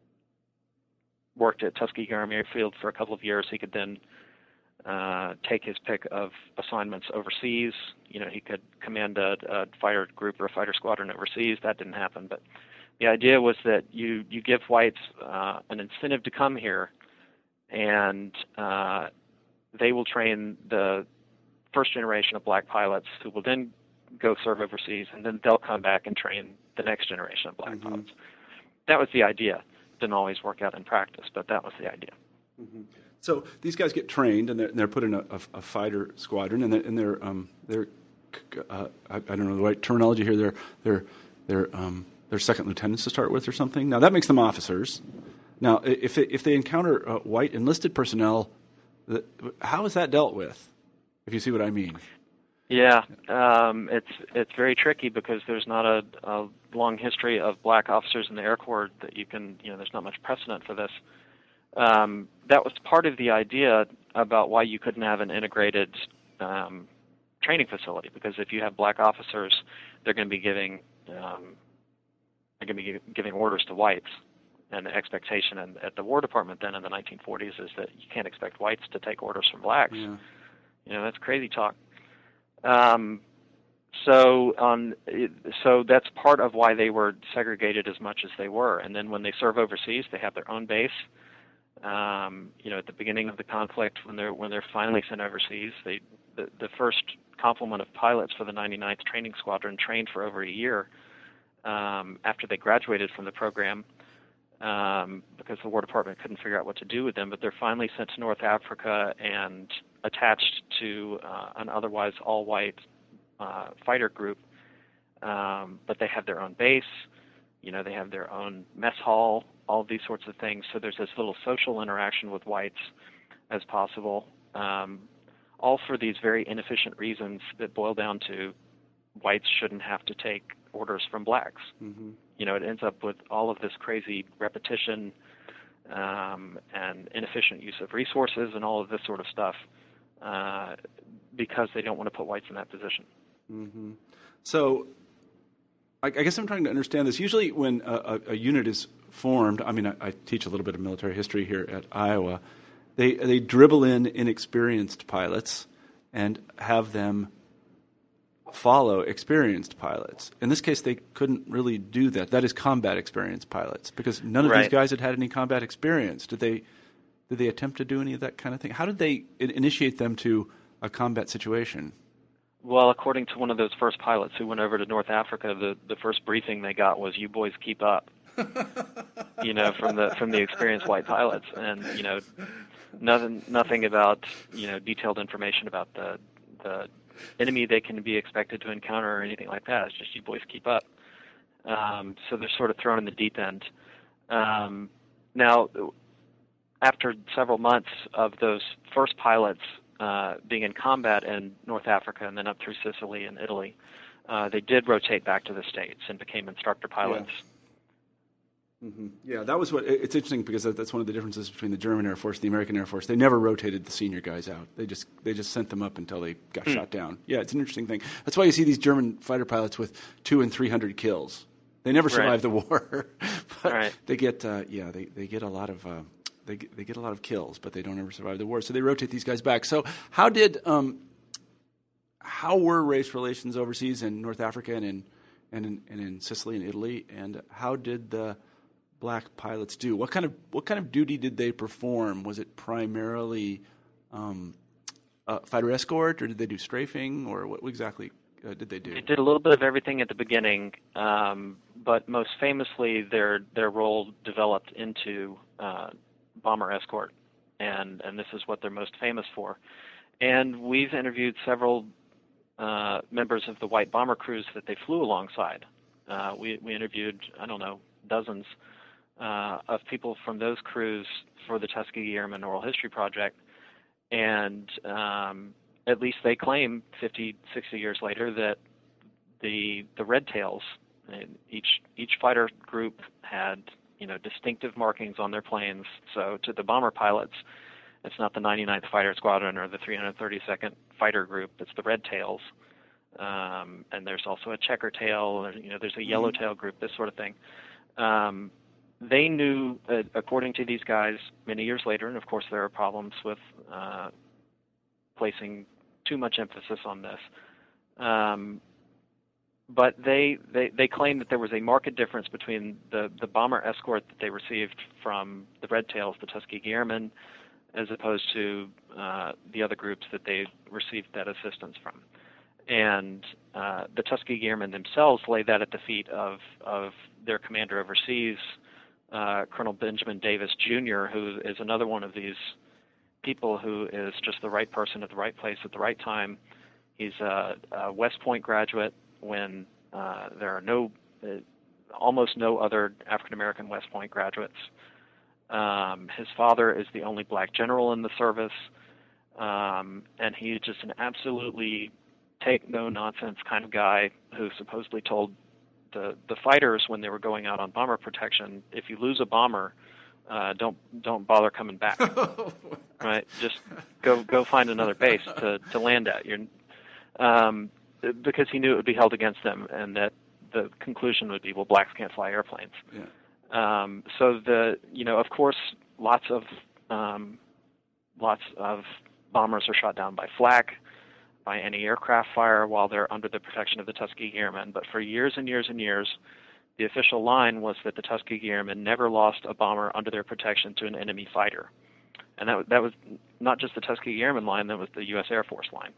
worked at Tuskegee Army Airfield for a couple of years, he could then uh, take his pick of assignments overseas. You know, he could command a, a fighter group or a fighter squadron overseas. That didn't happen, but the idea was that you, you give whites uh, an incentive to come here, and uh, they will train the first generation of black pilots who will then go serve overseas, and then they'll come back and train the next generation of black mm-hmm. pilots. That was the idea. Didn't always work out in practice, but that was the idea. Mm-hmm. So these guys get trained, and they're, and they're put in a, a, a fighter squadron, and they're, and they're, um, they're uh, I, I don't know the right terminology here. They're they're they're um, they're second lieutenants to start with, or something. Now that makes them officers. Now, if they, if they encounter uh, white enlisted personnel, the, how is that dealt with? If you see what I mean. Yeah, um, it's it's very tricky because there's not a, a long history of black officers in the Air Corps that you can, you know, there's not much precedent for this. Um, that was part of the idea about why you couldn't have an integrated um, training facility, because if you have black officers, they're going to be giving um, they're going to be giving orders to whites, and the expectation in, at the War Department then in the nineteen forties is that you can't expect whites to take orders from blacks. Yeah. You know, that's crazy talk. Um, so on, so that's part of why they were segregated as much as they were. And then when they serve overseas, they have their own base. Um, you know, at the beginning of the conflict, when they're when they're finally sent overseas, they the, the first complement of pilots for the ninety-ninth Training Squadron trained for over a year um, after they graduated from the program. Um, because the War Department couldn't figure out what to do with them, but they're finally sent to North Africa and attached to uh, an otherwise all-white uh, fighter group um, but they have their own base. You know, they have their own mess hall, all these sorts of things. So there's this little social interaction with whites as possible, um, all for these very inefficient reasons that boil down to whites shouldn't have to take orders from blacks. Mm-hmm. You know, it ends up with all of this crazy repetition um, and inefficient use of resources and all of this sort of stuff uh, because they don't want to put whites in that position. Mm-hmm. So I, I guess I'm trying to understand this. Usually when a, a, a unit is formed, I mean, I, I teach a little bit of military history here at Iowa, they, they dribble in inexperienced pilots and have them follow experienced pilots. In this case, they couldn't really do that. That is combat experienced pilots, because none of right. these guys had had any combat experience. Did they did they attempt to do any of that kind of thing? How did they initiate them to a combat situation? Well, according to one of those first pilots who went over to North Africa, the, the first briefing they got was, "You boys keep up." you know, from the from the experienced white pilots, and you know, nothing nothing about you know detailed information about the the enemy they can be expected to encounter or anything like that. It's just, "You boys keep up." Um, so they're sort of thrown in the deep end. Um, now, after several months of those first pilots uh, being in combat in North Africa and then up through Sicily and Italy, uh, they did rotate back to the States and became instructor pilots. Yeah. Mm-hmm. Yeah, that was what. It's interesting because that's one of the differences between the German Air Force and the American Air Force. They never rotated the senior guys out. They just they just sent them up until they got mm. shot down. Yeah, it's an interesting thing. That's why you see these German fighter pilots with two and three hundred kills. They never survive right. the war, but right. they get uh, yeah they, they get a lot of uh, they they get a lot of kills, but they don't ever survive the war. So they rotate these guys back. So how did um, how were race relations overseas in North Africa and in and in, and in Sicily and Italy, and how did the black pilots do? What kind of what kind of duty did they perform? Was it primarily um, uh, fighter escort, or did they do strafing, or what exactly uh, did they do? They did a little bit of everything at the beginning, um, but most famously, their their role developed into uh, bomber escort, and and this is what they're most famous for. And we've interviewed several uh, members of the white bomber crews that they flew alongside. Uh, we we interviewed I don't know dozens. Uh, of people from those crews for the Tuskegee Airmen Oral History Project, and um, at least they claim fifty, sixty years later that the the Red Tails, each each fighter group had you know distinctive markings on their planes. So to the bomber pilots, it's not the ninety-ninth Fighter Squadron or the three hundred thirty-second Fighter Group. It's the Red Tails, um, and there's also a checker tail. You know, there's a yellow tail group. This sort of thing. Um, They knew, uh, according to these guys, many years later, and of course there are problems with uh, placing too much emphasis on this, um, but they, they they claim that there was a marked difference between the, the bomber escort that they received from the Red Tails, the Tuskegee Airmen, as opposed to uh, the other groups that they received that assistance from. And uh, the Tuskegee Airmen themselves lay that at the feet of, of their commander overseas, Uh, Colonel Benjamin Davis Junior, who is another one of these people who is just the right person at the right place at the right time. He's a, a West Point graduate when uh, there are no, uh, almost no other African American West Point graduates. Um, his father is the only black general in the service, um, and he's just an absolutely take no nonsense kind of guy who supposedly told The, the fighters, when they were going out on bomber protection, if you lose a bomber, uh, don't don't bother coming back. Right? Just go go find another base to, to land at. You're, um, because he knew it would be held against them, and that the conclusion would be, well, blacks can't fly airplanes. Yeah. Um, so the you know of course lots of um, lots of bombers are shot down by flak, by anti-aircraft fire while they're under the protection of the Tuskegee Airmen. But for years and years and years, the official line was that the Tuskegee Airmen never lost a bomber under their protection to an enemy fighter. And that, that was not just the Tuskegee Airmen line, that was the U S Air Force line.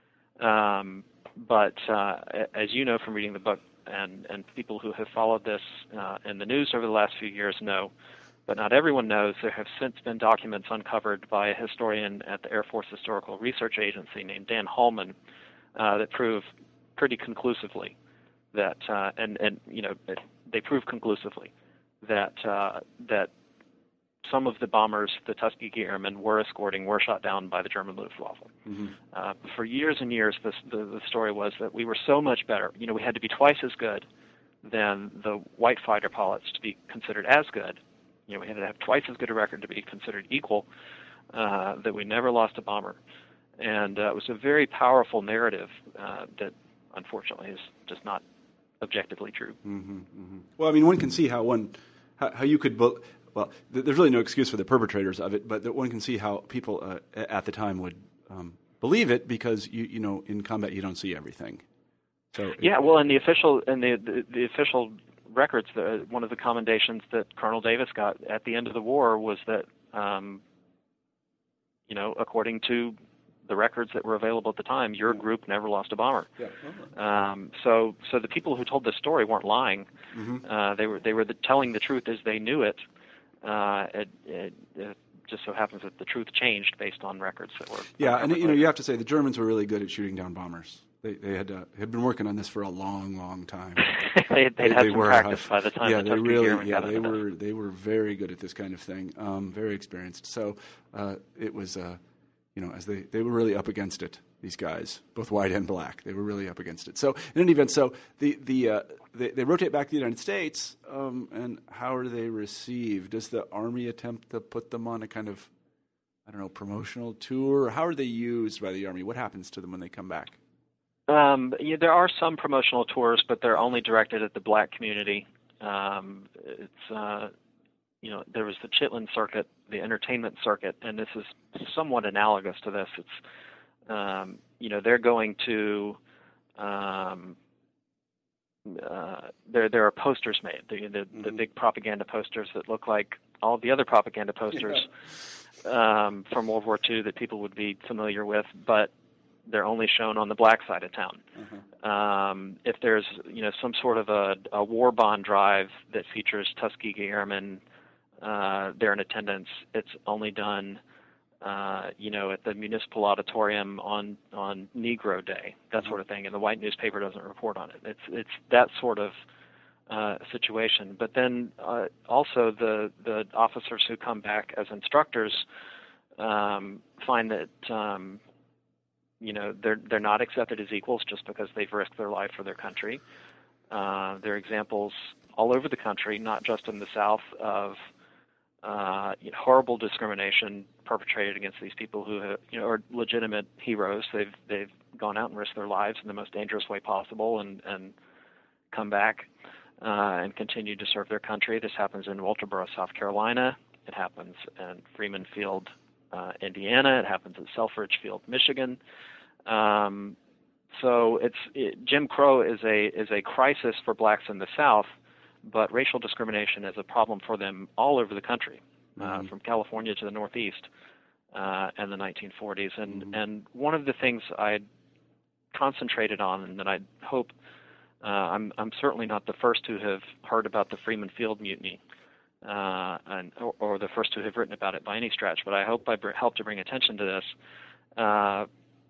Um, but uh, as you know from reading the book, and, and people who have followed this uh, in the news over the last few years know, but not everyone knows, there have since been documents uncovered by a historian at the Air Force Historical Research Agency named Dan Hallman uh, that prove pretty conclusively that uh, and and you know it, they proved conclusively that uh, that some of the bombers, the Tuskegee Airmen, were escorting, were shot down by the German Luftwaffe. Mm-hmm. Uh, for years and years, this, the, the story was that we were so much better. You know, we had to be twice as good than the white fighter pilots to be considered as good. You know, we had to have twice as good a record to be considered equal, uh, that we never lost a bomber. And uh, it was a very powerful narrative uh, that, unfortunately, is just not objectively true. Mm-hmm, mm-hmm. Well, I mean, one can see how one, how, how you could... Bo- Well, there's really no excuse for the perpetrators of it, but one can see how people uh, at the time would um, believe it because you you know in combat you don't see everything. So yeah, well, in the official in the the, the official records, the, one of the commendations that Colonel Davis got at the end of the war was that um, you know according to the records that were available at the time, your group never lost a bomber. Yeah. Um, so so the people who told this story weren't lying. Mm-hmm. Uh, they were they were the, telling the truth as they knew it. Uh, it, it, it just so happens that the truth changed based on records that were. Yeah, and you know you have to say the Germans were really good at shooting down bombers. They they had uh, had been working on this for a long, long time. they they'd they, had they some were, practice by the time. Yeah, the they really yeah got they into were this. they were very good at this kind of thing. Um, very experienced. So uh, it was uh, you know as they, they were really up against it. These guys, both white and black, they were really up against it. So in any event, so the the uh, they, they rotate back to the United States, um, and how are they received? Does the Army attempt to put them on a kind of, I don't know, promotional tour? Or how are they used by the Army? What happens to them when they come back? Um, yeah, there are some promotional tours, but they're only directed at the black community. Um, it's uh, you know there was the Chitlin circuit, the entertainment circuit, and this is somewhat analogous to this. It's Um, you know, they're going to, um, uh, there there are posters made, the the, mm-hmm. the big propaganda posters that look like all the other propaganda posters yeah. um, from World War Two that people would be familiar with, but they're only shown on the black side of town. Mm-hmm. Um, if there's, you know, some sort of a, a war bond drive that features Tuskegee Airmen, uh, they're in attendance, it's only done Uh, you know, at the municipal auditorium on, on Negro Day, that sort of thing, and the white newspaper doesn't report on it. It's it's that sort of uh, situation. But then uh, also the the officers who come back as instructors um, find that um, you know they're they're not accepted as equals just because they've risked their life for their country. Uh, there are examples all over the country, not just in the South, of Uh, you know, horrible discrimination perpetrated against these people who have, you know, are legitimate heroes. They've they've gone out and risked their lives in the most dangerous way possible, and and come back uh, and continue to serve their country. This happens in Walterboro, South Carolina. It happens in Freeman Field, uh, Indiana. It happens at Selfridge Field, Michigan. Um, so it's it, Jim Crow is a is a crisis for blacks in the South. But racial discrimination is a problem for them all over the country, uh, mm-hmm. from California to the Northeast uh, in the nineteen forties. And mm-hmm. and one of the things I concentrated on, and that I hope uh, I'm I'm certainly not the first to have heard about the Freeman Field Mutiny, uh, and or, or the first to have written about it by any stretch. But I hope I br- help to bring attention to this. Uh,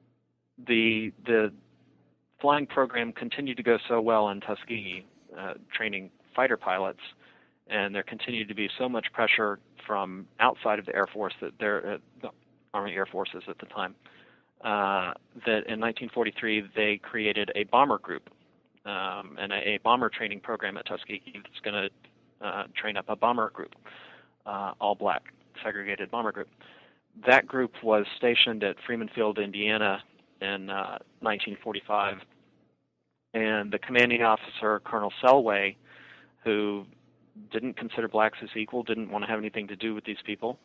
the the flying program continued to go so well in Tuskegee, uh, training fighter pilots, and there continued to be so much pressure from outside of the Air Force, that there, uh, the Army Air Forces at the time, uh, that in nineteen forty-three they created a bomber group, um, and a, a bomber training program at Tuskegee that's going to uh, train up a bomber group, uh, all black, segregated bomber group. That group was stationed at Freeman Field, Indiana in uh, nineteen forty-five, and the commanding officer, Colonel Selway, who didn't consider blacks as equal, didn't want to have anything to do with these people,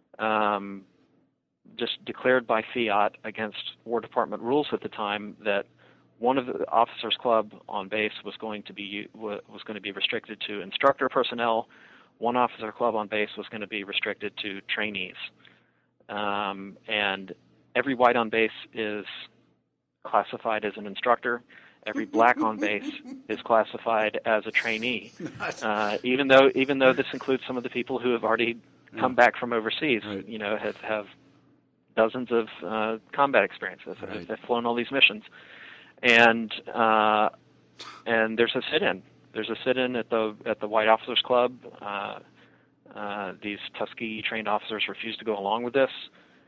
um, just declared by fiat against War Department rules at the time that one of the officers' club on base was going to be was going to be restricted to instructor personnel. One officer club on base was going to be restricted to trainees, um, and every white on base is classified as an instructor. Every black on base is classified as a trainee, uh, even though even though this includes some of the people who have already come back from overseas. Right. You know, have have dozens of uh, combat experiences. Right. Have, have flown all these missions, and uh, and there's a sit-in. There's a sit-in at the at the White Officers Club. Uh, uh, these Tuskegee trained officers refuse to go along with this.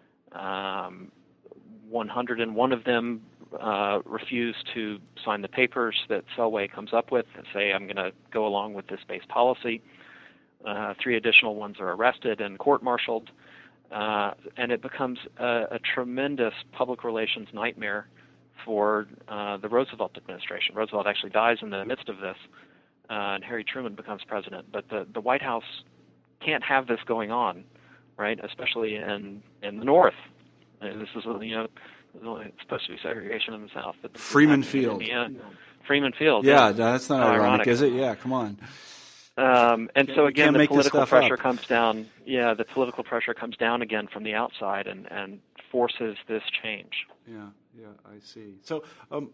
Um, one hundred one of them uh, refuse to sign the papers that Selway comes up with and say, I'm going to go along with this base policy. Uh, three additional ones are arrested and court-martialed. Uh, and it becomes a, a tremendous public relations nightmare for uh, the Roosevelt administration. Roosevelt actually dies in the midst of this, uh, and Harry Truman becomes president. But the, the White House can't have this going on, right? Especially in, in the North. And this is, you know, it's supposed to be segregation in the South. But Freeman Field. Yeah. Freeman Field. Yeah, yeah. that's not ironic, ironic, is it? Yeah, come on. Um, and can't, so again, the political pressure up. comes down. Yeah, the political pressure comes down again from the outside and, and forces this change. Yeah, yeah, I see. So, um,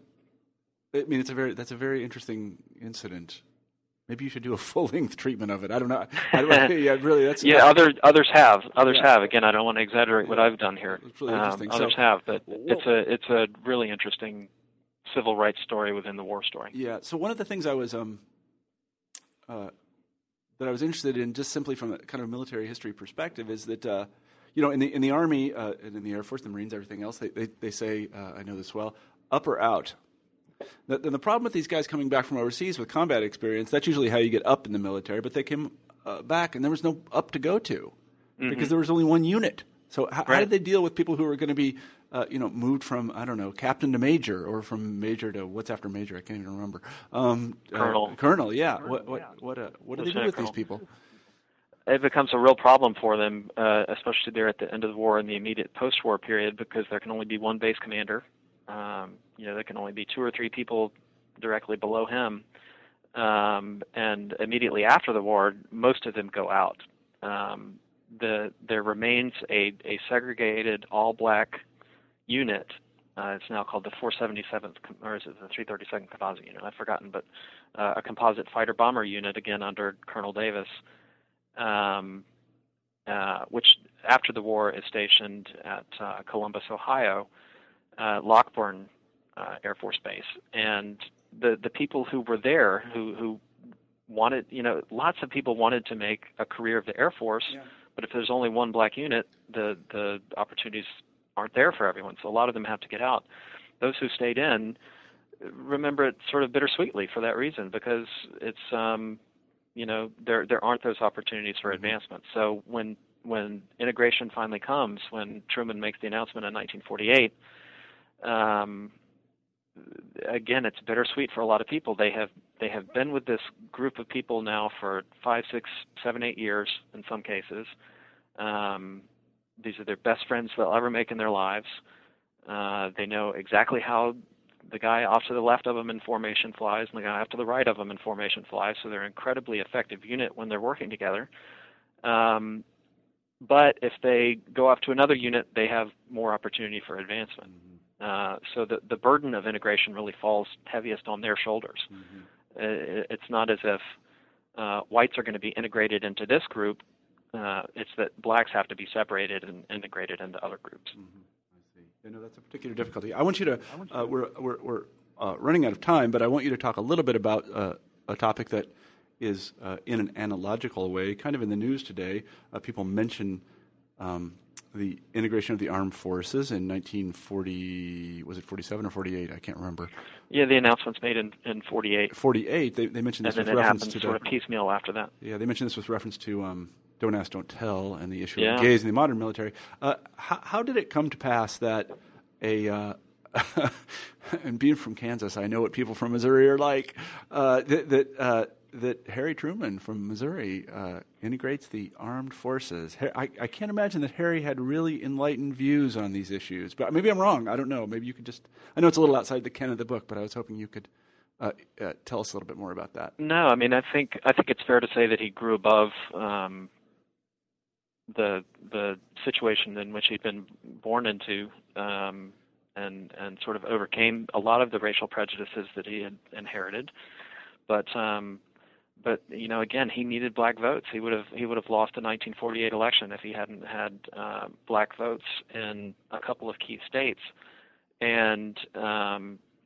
I mean, it's a very that's a very interesting incident. Maybe you should do a full-length treatment of it. I don't know. I don't, yeah, really, that's yeah. Not, Other others have. Others yeah. have. Again, I don't want to exaggerate yeah. what I've done here. It's really um, interesting. Others so, have, but well, it's a it's a really interesting civil rights story within the war story. Yeah. So one of the things I was um. Uh, that I was interested in, just simply from a kind of military history perspective, is that uh, you know in the in the Army uh, and in the Air Force, the Marines, everything else, they they, they say uh, I know this well, up or out. Then the, the problem with these guys coming back from overseas with combat experience, that's usually how you get up in the military. But they came uh, back and there was no up to go to mm-hmm. because there was only one unit. So how, right. how did they deal with people who were going to be uh, you know moved from I don't know captain to major or from major to what's after major? I can't even remember. Um, Colonel. Uh, Colonel, yeah. Colonel, what what yeah. what uh, what do they do with Colonel. these people? It becomes a real problem for them, uh, especially there at the end of the war and the immediate post-war period, because there can only be one base commander. Um, you know, there can only be two or three people directly below him. Um, and immediately after the war, most of them go out. Um, the there remains a, a segregated all-black unit. Uh, it's now called the four seventy-seventh, or is it the three thirty-second Composite Unit? I've forgotten, but uh, a composite fighter bomber unit, again under Colonel Davis, um, uh, which after the war is stationed at uh, Columbus, Ohio, uh, Lockbourne uh, Air Force Base. And the, the people who were there, who, who wanted, you know, lots of people wanted to make a career of the Air Force, yeah. but if there's only one black unit, the, the opportunities aren't there for everyone, so a lot of them have to get out. Those who stayed in remember it sort of bittersweetly for that reason, because it's um, you know there there aren't those opportunities for advancement. So when when integration finally comes, when Truman makes the announcement in nineteen forty-eight, um, again it's bittersweet for a lot of people. They have they have been with this group of people now for five, six, seven, eight years in some cases. Um, These are their best friends they'll ever make in their lives. Uh, they know exactly how the guy off to the left of them in formation flies and the guy off to the right of them in formation flies, so they're an incredibly effective unit when they're working together. Um, but if they go off to another unit, they have more opportunity for advancement. Mm-hmm. Uh, so the, the burden of integration really falls heaviest on their shoulders. Mm-hmm. Uh, it's not as if uh, whites are going to be integrated into this group. Uh, it's that blacks have to be separated and integrated into other groups. Mm-hmm. I see. You know, that's a particular difficulty. I want you to. Want you uh, to we're we're, we're uh, running out of time, but I want you to talk a little bit about uh, a topic that is, uh, in an analogical way, kind of in the news today. Uh, people mention um, the integration of the armed forces in nineteen forty. Was it forty-seven or forty-eight? I can't remember. Yeah, the announcement's made in, in forty-eight. forty-eight. They they mentioned this and with then it reference happens to sort the, of piecemeal after that. Yeah, they mentioned this with reference to. Um, Don't ask, don't tell, and the issue yeah. of gays in the modern military. Uh, how, how did it come to pass that a uh, and being from Kansas, I know what people from Missouri are like. Uh, that that, uh, that Harry Truman from Missouri uh, integrates the armed forces. I, I can't imagine that Harry had really enlightened views on these issues, but maybe I'm wrong. I don't know. Maybe you could just. I know it's a little outside the ken of the book, but I was hoping you could. Uh, uh, tell us a little bit more about that. No, I mean, I think I think it's fair to say that he grew above um, the the situation in which he'd been born into, um, and and sort of overcame a lot of the racial prejudices that he had inherited. But um, but you know, again, he needed black votes. He would have he would have lost the nineteen forty-eight election if he hadn't had uh, black votes in a couple of key states, and um,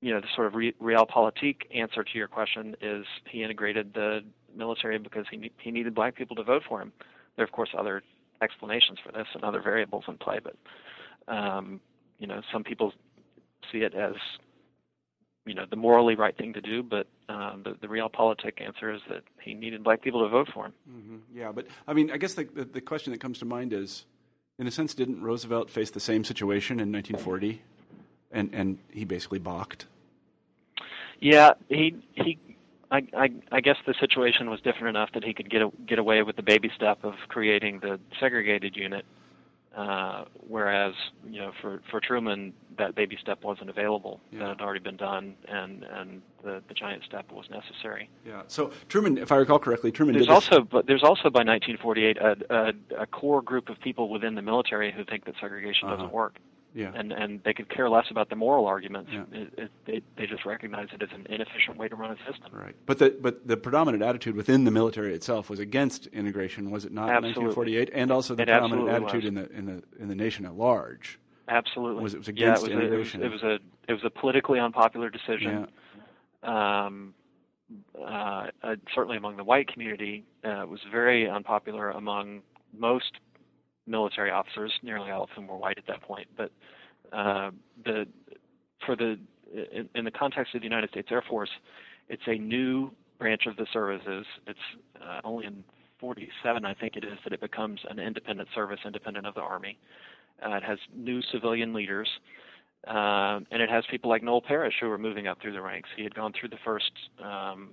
you know, the sort of re- realpolitik answer to your question is he integrated the military because he ne- he needed black people to vote for him. There are, of course, other explanations for this and other variables in play, but um, you know, some people see it as, you know, the morally right thing to do, but um, the, the realpolitik answer is that he needed black people to vote for him. Mm-hmm. Yeah, but I mean, I guess the, the the question that comes to mind is, in a sense, didn't Roosevelt face the same situation in nineteen forty, and and he basically balked? Yeah, he he. I, I, I guess the situation was different enough that he could get a, get away with the baby step of creating the segregated unit, uh, whereas you know for, for Truman that baby step wasn't available. Yeah. That had already been done, and, and the, the giant step was necessary. Yeah. So Truman, if I recall correctly, Truman there's did this... also but there's also by nineteen forty-eight a, a, a core group of people within the military who think that segregation uh-huh. doesn't work. Yeah. And and they could care less about the moral arguments. Yeah. It, it, they they just recognize it as an inefficient way to run a system. Right. But the but the predominant attitude within the military itself was against integration, was it not? Absolutely. In nineteen forty-eight, and also the it predominant attitude was. in the in the in the nation at large. Absolutely. Was it was against yeah, it was integration? A, it was, it was a it was a politically unpopular decision. Yeah. Um, uh, uh, certainly among the white community, uh, it was very unpopular among most military officers, nearly all of whom were white at that point. But uh, the for the in, in the context of the United States Air Force, it's a new branch of the services. It's uh, only in forty-seven, I think it is, that it becomes an independent service, independent of the Army. Uh, it has new civilian leaders, uh, and it has people like Noel Parrish who are moving up through the ranks. He had gone through the first. Um,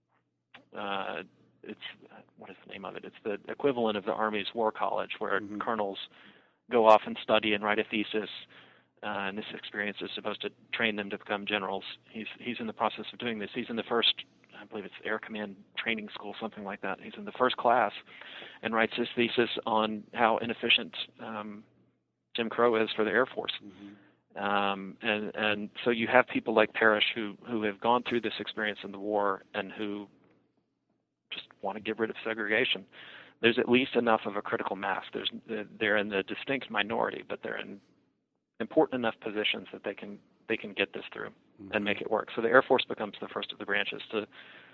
uh, it's what is the name of it? It's the equivalent of the Army's War College, where mm-hmm. colonels go off and study and write a thesis. Uh, and this experience is supposed to train them to become generals. He's he's in the process of doing this. He's in the first, I believe it's Air Command Training School, something like that. He's in the first class, and writes his thesis on how inefficient um, Jim Crow is for the Air Force. Mm-hmm. Um, and and so you have people like Parrish who who have gone through this experience in the war and who just want to get rid of segregation. There's at least enough of a critical mass. There's they're in the distinct minority, but they're in important enough positions that they can they can get this through mm-hmm. and make it work. So the Air Force becomes the first of the branches to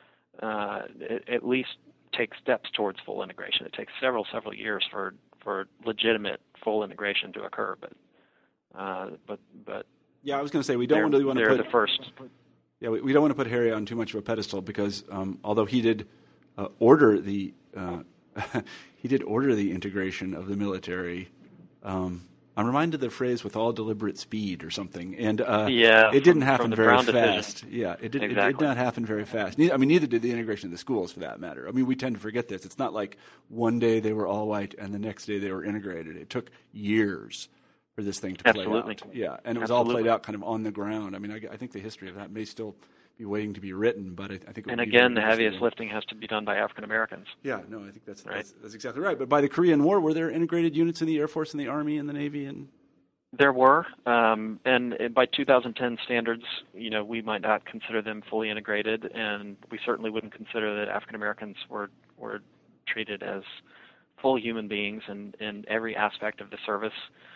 uh, at least take steps towards full integration. It takes several several years for, for legitimate full integration to occur, but uh, but but yeah, I was going to say we don't really want to put put the first. Yeah, we, we don't want to put Harry on too much of a pedestal because um, although he did uh, order the uh, he did order the integration of the military. Um, I'm reminded of the phrase "with all deliberate speed" or something, and uh, yeah, it didn't from, happen from very Brown fast. decision. Yeah, it did. Exactly. It, it did not happen very fast. I mean, neither did the integration of the schools, for that matter. I mean, we tend to forget this. It's not like one day they were all white and the next day they were integrated. It took years for this thing to play Absolutely. out. Yeah, and it was Absolutely. all played out kind of on the ground. I mean, I, I think the history of that may still be waiting to be written, but I, I think. It would and be again, the very heaviest lifting has to be done by African Americans. Yeah, no, I think that's, right. that's that's exactly right. But by the Korean War, were there integrated units in the Air Force and the Army and the Navy and? There were, um, and by two thousand ten standards, you know, we might not consider them fully integrated, and we certainly wouldn't consider that African Americans were were treated as full human beings in, in every aspect of the service.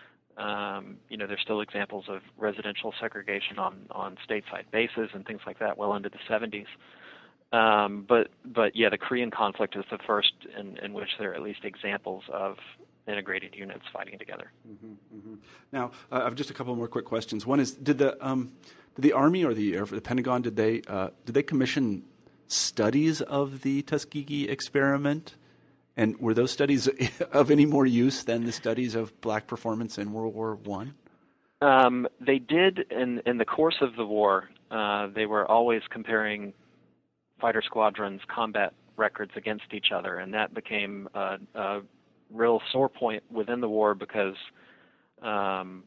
Um, you know, there's still examples of residential segregation on, on stateside bases and things like that well into the seventies. Um, but but yeah, the Korean conflict is the first in, in which there are at least examples of integrated units fighting together. Mm-hmm, mm-hmm. Now, uh, I have just a couple more quick questions. One is, did the um, did the Army or the Air, the Pentagon did they uh, did they commission studies of the Tuskegee experiment, and were those studies of any more use than the studies of black performance in World War One? Um, they did in in the course of the war. Uh, they were always comparing fighter squadrons' combat records against each other, and that became a, a real sore point within the war because um,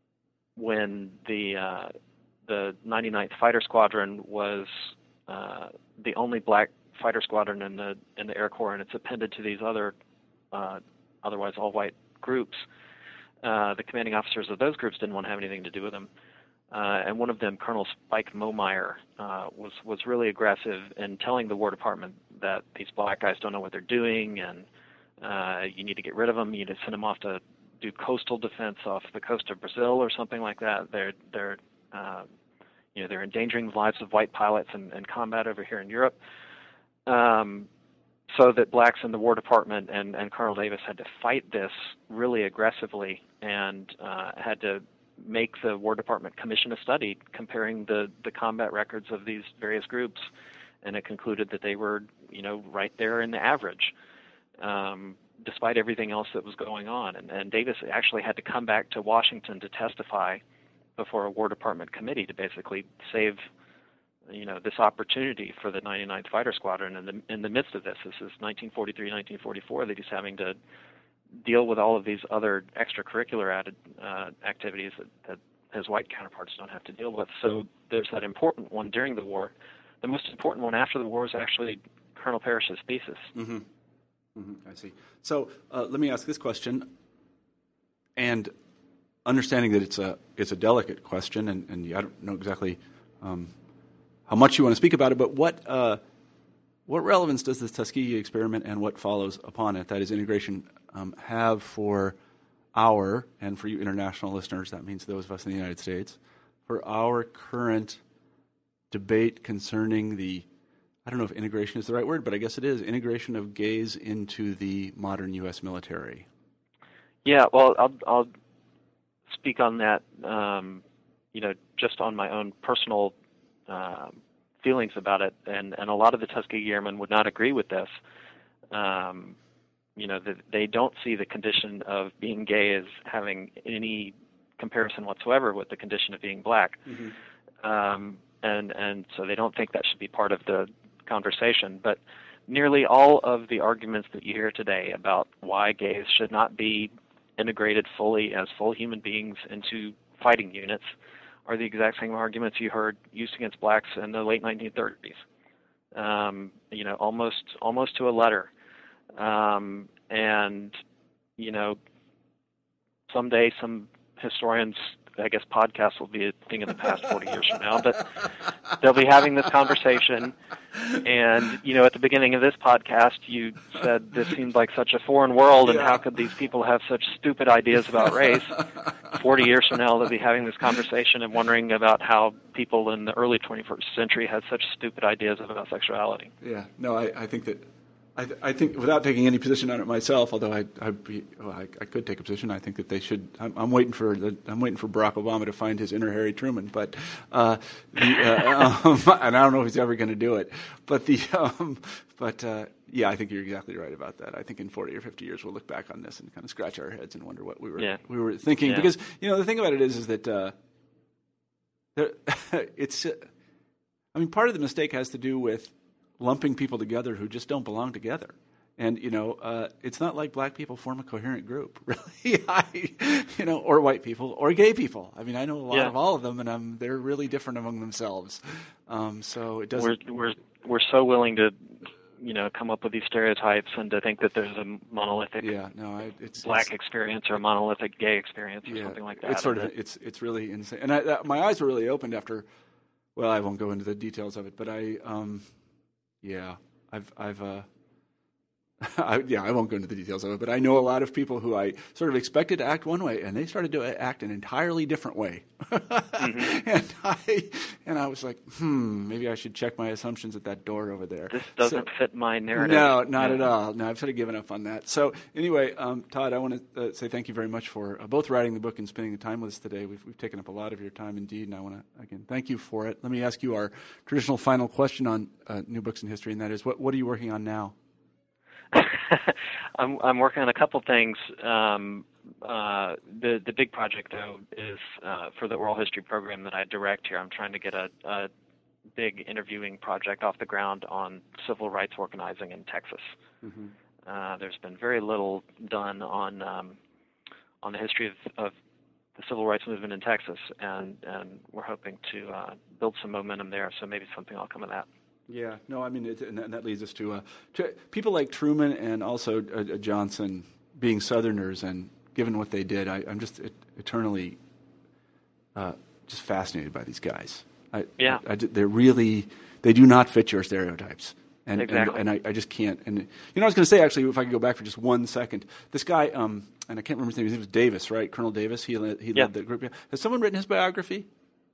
when the uh, the ninety-ninth Fighter Squadron was uh, the only black fighter squadron in the in the Air Corps, and it's appended to these other uh, otherwise all white groups, uh, the commanding officers of those groups didn't want to have anything to do with them. Uh, and one of them, Colonel Spike Momeyer, uh, was was really aggressive in telling the War Department that these black guys don't know what they're doing, and uh, you need to get rid of them. You need to send them off to do coastal defense off the coast of Brazil or something like that. They're they're uh, you know, they're endangering the lives of white pilots in, in combat over here in Europe. Um, so that blacks in the War Department and, and Colonel Davis had to fight this really aggressively and uh, had to make the War Department commission a study comparing the, the combat records of these various groups, and it concluded that they were, you know, right there in the average, um, despite everything else that was going on. And, and Davis actually had to come back to Washington to testify before a War Department committee to basically save, you know, this opportunity for the ninety-ninth Fighter Squadron in the in the midst of this. This is nineteen forty-three, nineteen forty-four that he's having to deal with all of these other extracurricular added uh, activities that, that his white counterparts don't have to deal with. So there's that important one during the war. The most important one after the war is actually Colonel Parrish's thesis. Mm-hmm. Mm-hmm. I see. So uh, let me ask this question, and understanding that it's a it's a delicate question, and, and I don't know exactly um, how much you want to speak about it, but what uh, what relevance does this Tuskegee experiment and what follows upon it, that is integration, um, have for our, and for you international listeners, that means those of us in the United States, for our current debate concerning the, I don't know if integration is the right word, but I guess it is, integration of gays into the modern U S military? Yeah, well, I'll, I'll speak on that, um, you know, just on my own personal uh, feelings about it, and, and a lot of the Tuskegee Airmen would not agree with this. Um, you know, that they don't see the condition of being gay as having any comparison whatsoever with the condition of being black. Mm-hmm. Um, and, and so they don't think that should be part of the conversation. But nearly all of the arguments that you hear today about why gays should not be integrated fully as full human beings into fighting units are the exact same arguments you heard used against blacks in the late nineteen thirties. Um, you know, almost almost to a letter. Um, and, you know, someday some historians, I guess podcasts will be a thing of the past forty years from now, but they'll be having this conversation. And, you know, at the beginning of this podcast, you said this seemed like such a foreign world, and yeah. how could these people have such stupid ideas about race? forty years from now, they'll be having this conversation and wondering about how people in the early twenty-first century had such stupid ideas about sexuality. Yeah, no, I, I think that I, th- I think, without taking any position on it myself, although I, I'd be, well, I, I could take a position, I think that they should. I'm, I'm waiting for the, I'm waiting for Barack Obama to find his inner Harry Truman, but uh, the, uh, um, and I don't know if he's ever going to do it. But the, um, but uh, yeah, I think you're exactly right about that. I think in forty or fifty years we'll look back on this and kind of scratch our heads and wonder what we were yeah. we were thinking. Yeah. Because you know the thing about it is is that uh, there, it's. Uh, I mean, part of the mistake has to do with lumping people together who just don't belong together. And, you know, uh, it's not like black people form a coherent group, really. I, you know, or white people, or gay people. I mean, I know a lot yeah. of all of them, and um, they're really different among themselves. Um, so it doesn't... We're, we're, we're so willing to, you know, come up with these stereotypes and to think that there's a monolithic yeah, no, I, it's, black it's, experience or a monolithic gay experience or yeah, something like that. It's sort of, it's, it's really insane. And I, that, my eyes were really opened after, well, I won't go into the details of it, but I... Um, Yeah, I've, I've, uh, I, yeah, I won't go into the details of it, but I know a lot of people who I sort of expected to act one way, and they started to act an entirely different way. mm-hmm. And I, and I was like, hmm, maybe I should check my assumptions at that door over there. This doesn't so, fit my narrative. No, not no. at all. No, I've sort of given up on that. So anyway, um, Todd, I want to uh, say thank you very much for uh, both writing the book and spending the time with us today. We've, we've taken up a lot of your time indeed, and I want to, again, thank you for it. Let me ask you our traditional final question on uh, New Books in History, and that is, what, what are you working on now? I'm, I'm working on a couple things. Um, uh, the the big project, though, is uh, for the oral history program that I direct here. I'm trying to get a, a big interviewing project off the ground on civil rights organizing in Texas. Mm-hmm. Uh, there's been very little done on um, on the history of, of the civil rights movement in Texas, and, and we're hoping to uh, build some momentum there. So maybe something will come of that. Yeah, no, I mean, it, and that leads us to, uh, to people like Truman and also uh, Johnson being Southerners, and given what they did, I, I'm just eternally uh, just fascinated by these guys. I, yeah, I, I, they're really they do not fit your stereotypes, and exactly. and, and I, I just can't. And you know, I was going to say actually, if I could go back for just one second, this guy, um, and I can't remember his name. His name was Davis, right? Colonel Davis. He led, he yeah. led the group. Has someone written his biography?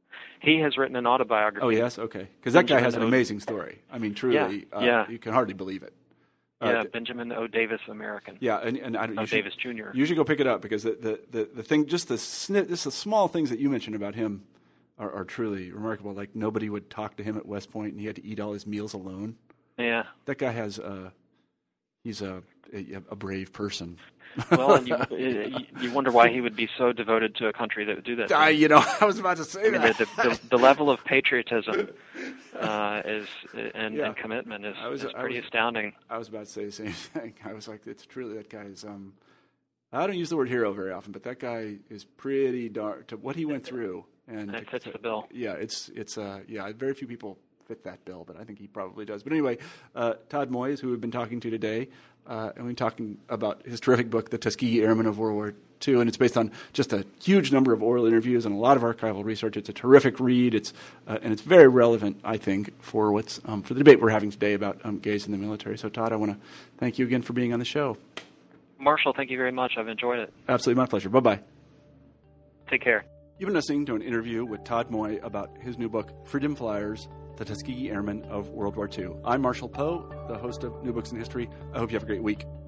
He has written an autobiography. Oh, yes? Okay. Because that guy Benjamin has an O. amazing story. I mean, truly, Yeah, uh, yeah. you can hardly believe it. Yeah, Uh, Benjamin O. Davis, American. Yeah, and, and I don't. O. You should, Davis Junior You should go pick it up because the the, the, the thing, just the snip, just the small things that you mentioned about him are, are truly remarkable. Like nobody would talk to him at West Point, and he had to eat all his meals alone. Yeah. That guy has uh he's a a, a brave person. Well, and you, you wonder why he would be so devoted to a country that would do that. I, you know, I was about to say I mean, that. the, the, the level of patriotism uh, is and, Yeah. and commitment is, was- is I pretty was- astounding. I was about to say the same thing. I was like, it's truly that guy is. Um, I don't use the word hero very often, but that guy is pretty dark to what he went through, and It to- fits to- the bill. Yeah, it's it's uh yeah, very few people fit that bill, but I think he probably does. But anyway, uh, Todd Moyes, who we've been talking to today, uh, and we've been talking about his terrific book, The Tuskegee Airmen of World War Two, and it's based on just a huge number of oral interviews and a lot of archival research. It's a terrific read. It's uh, and it's very relevant, I think, for what's um, for the debate we're having today about um, gays in the military. So, Todd, I want to thank you again for being on the show. Marshall, thank you very much. I've enjoyed it. Absolutely, my pleasure. Bye bye. Take care. You've been listening to an interview with Todd Moy about his new book, Freedom Flyers, The Tuskegee Airmen of World War Two. I'm Marshall Poe, the host of New Books in History. I hope you have a great week.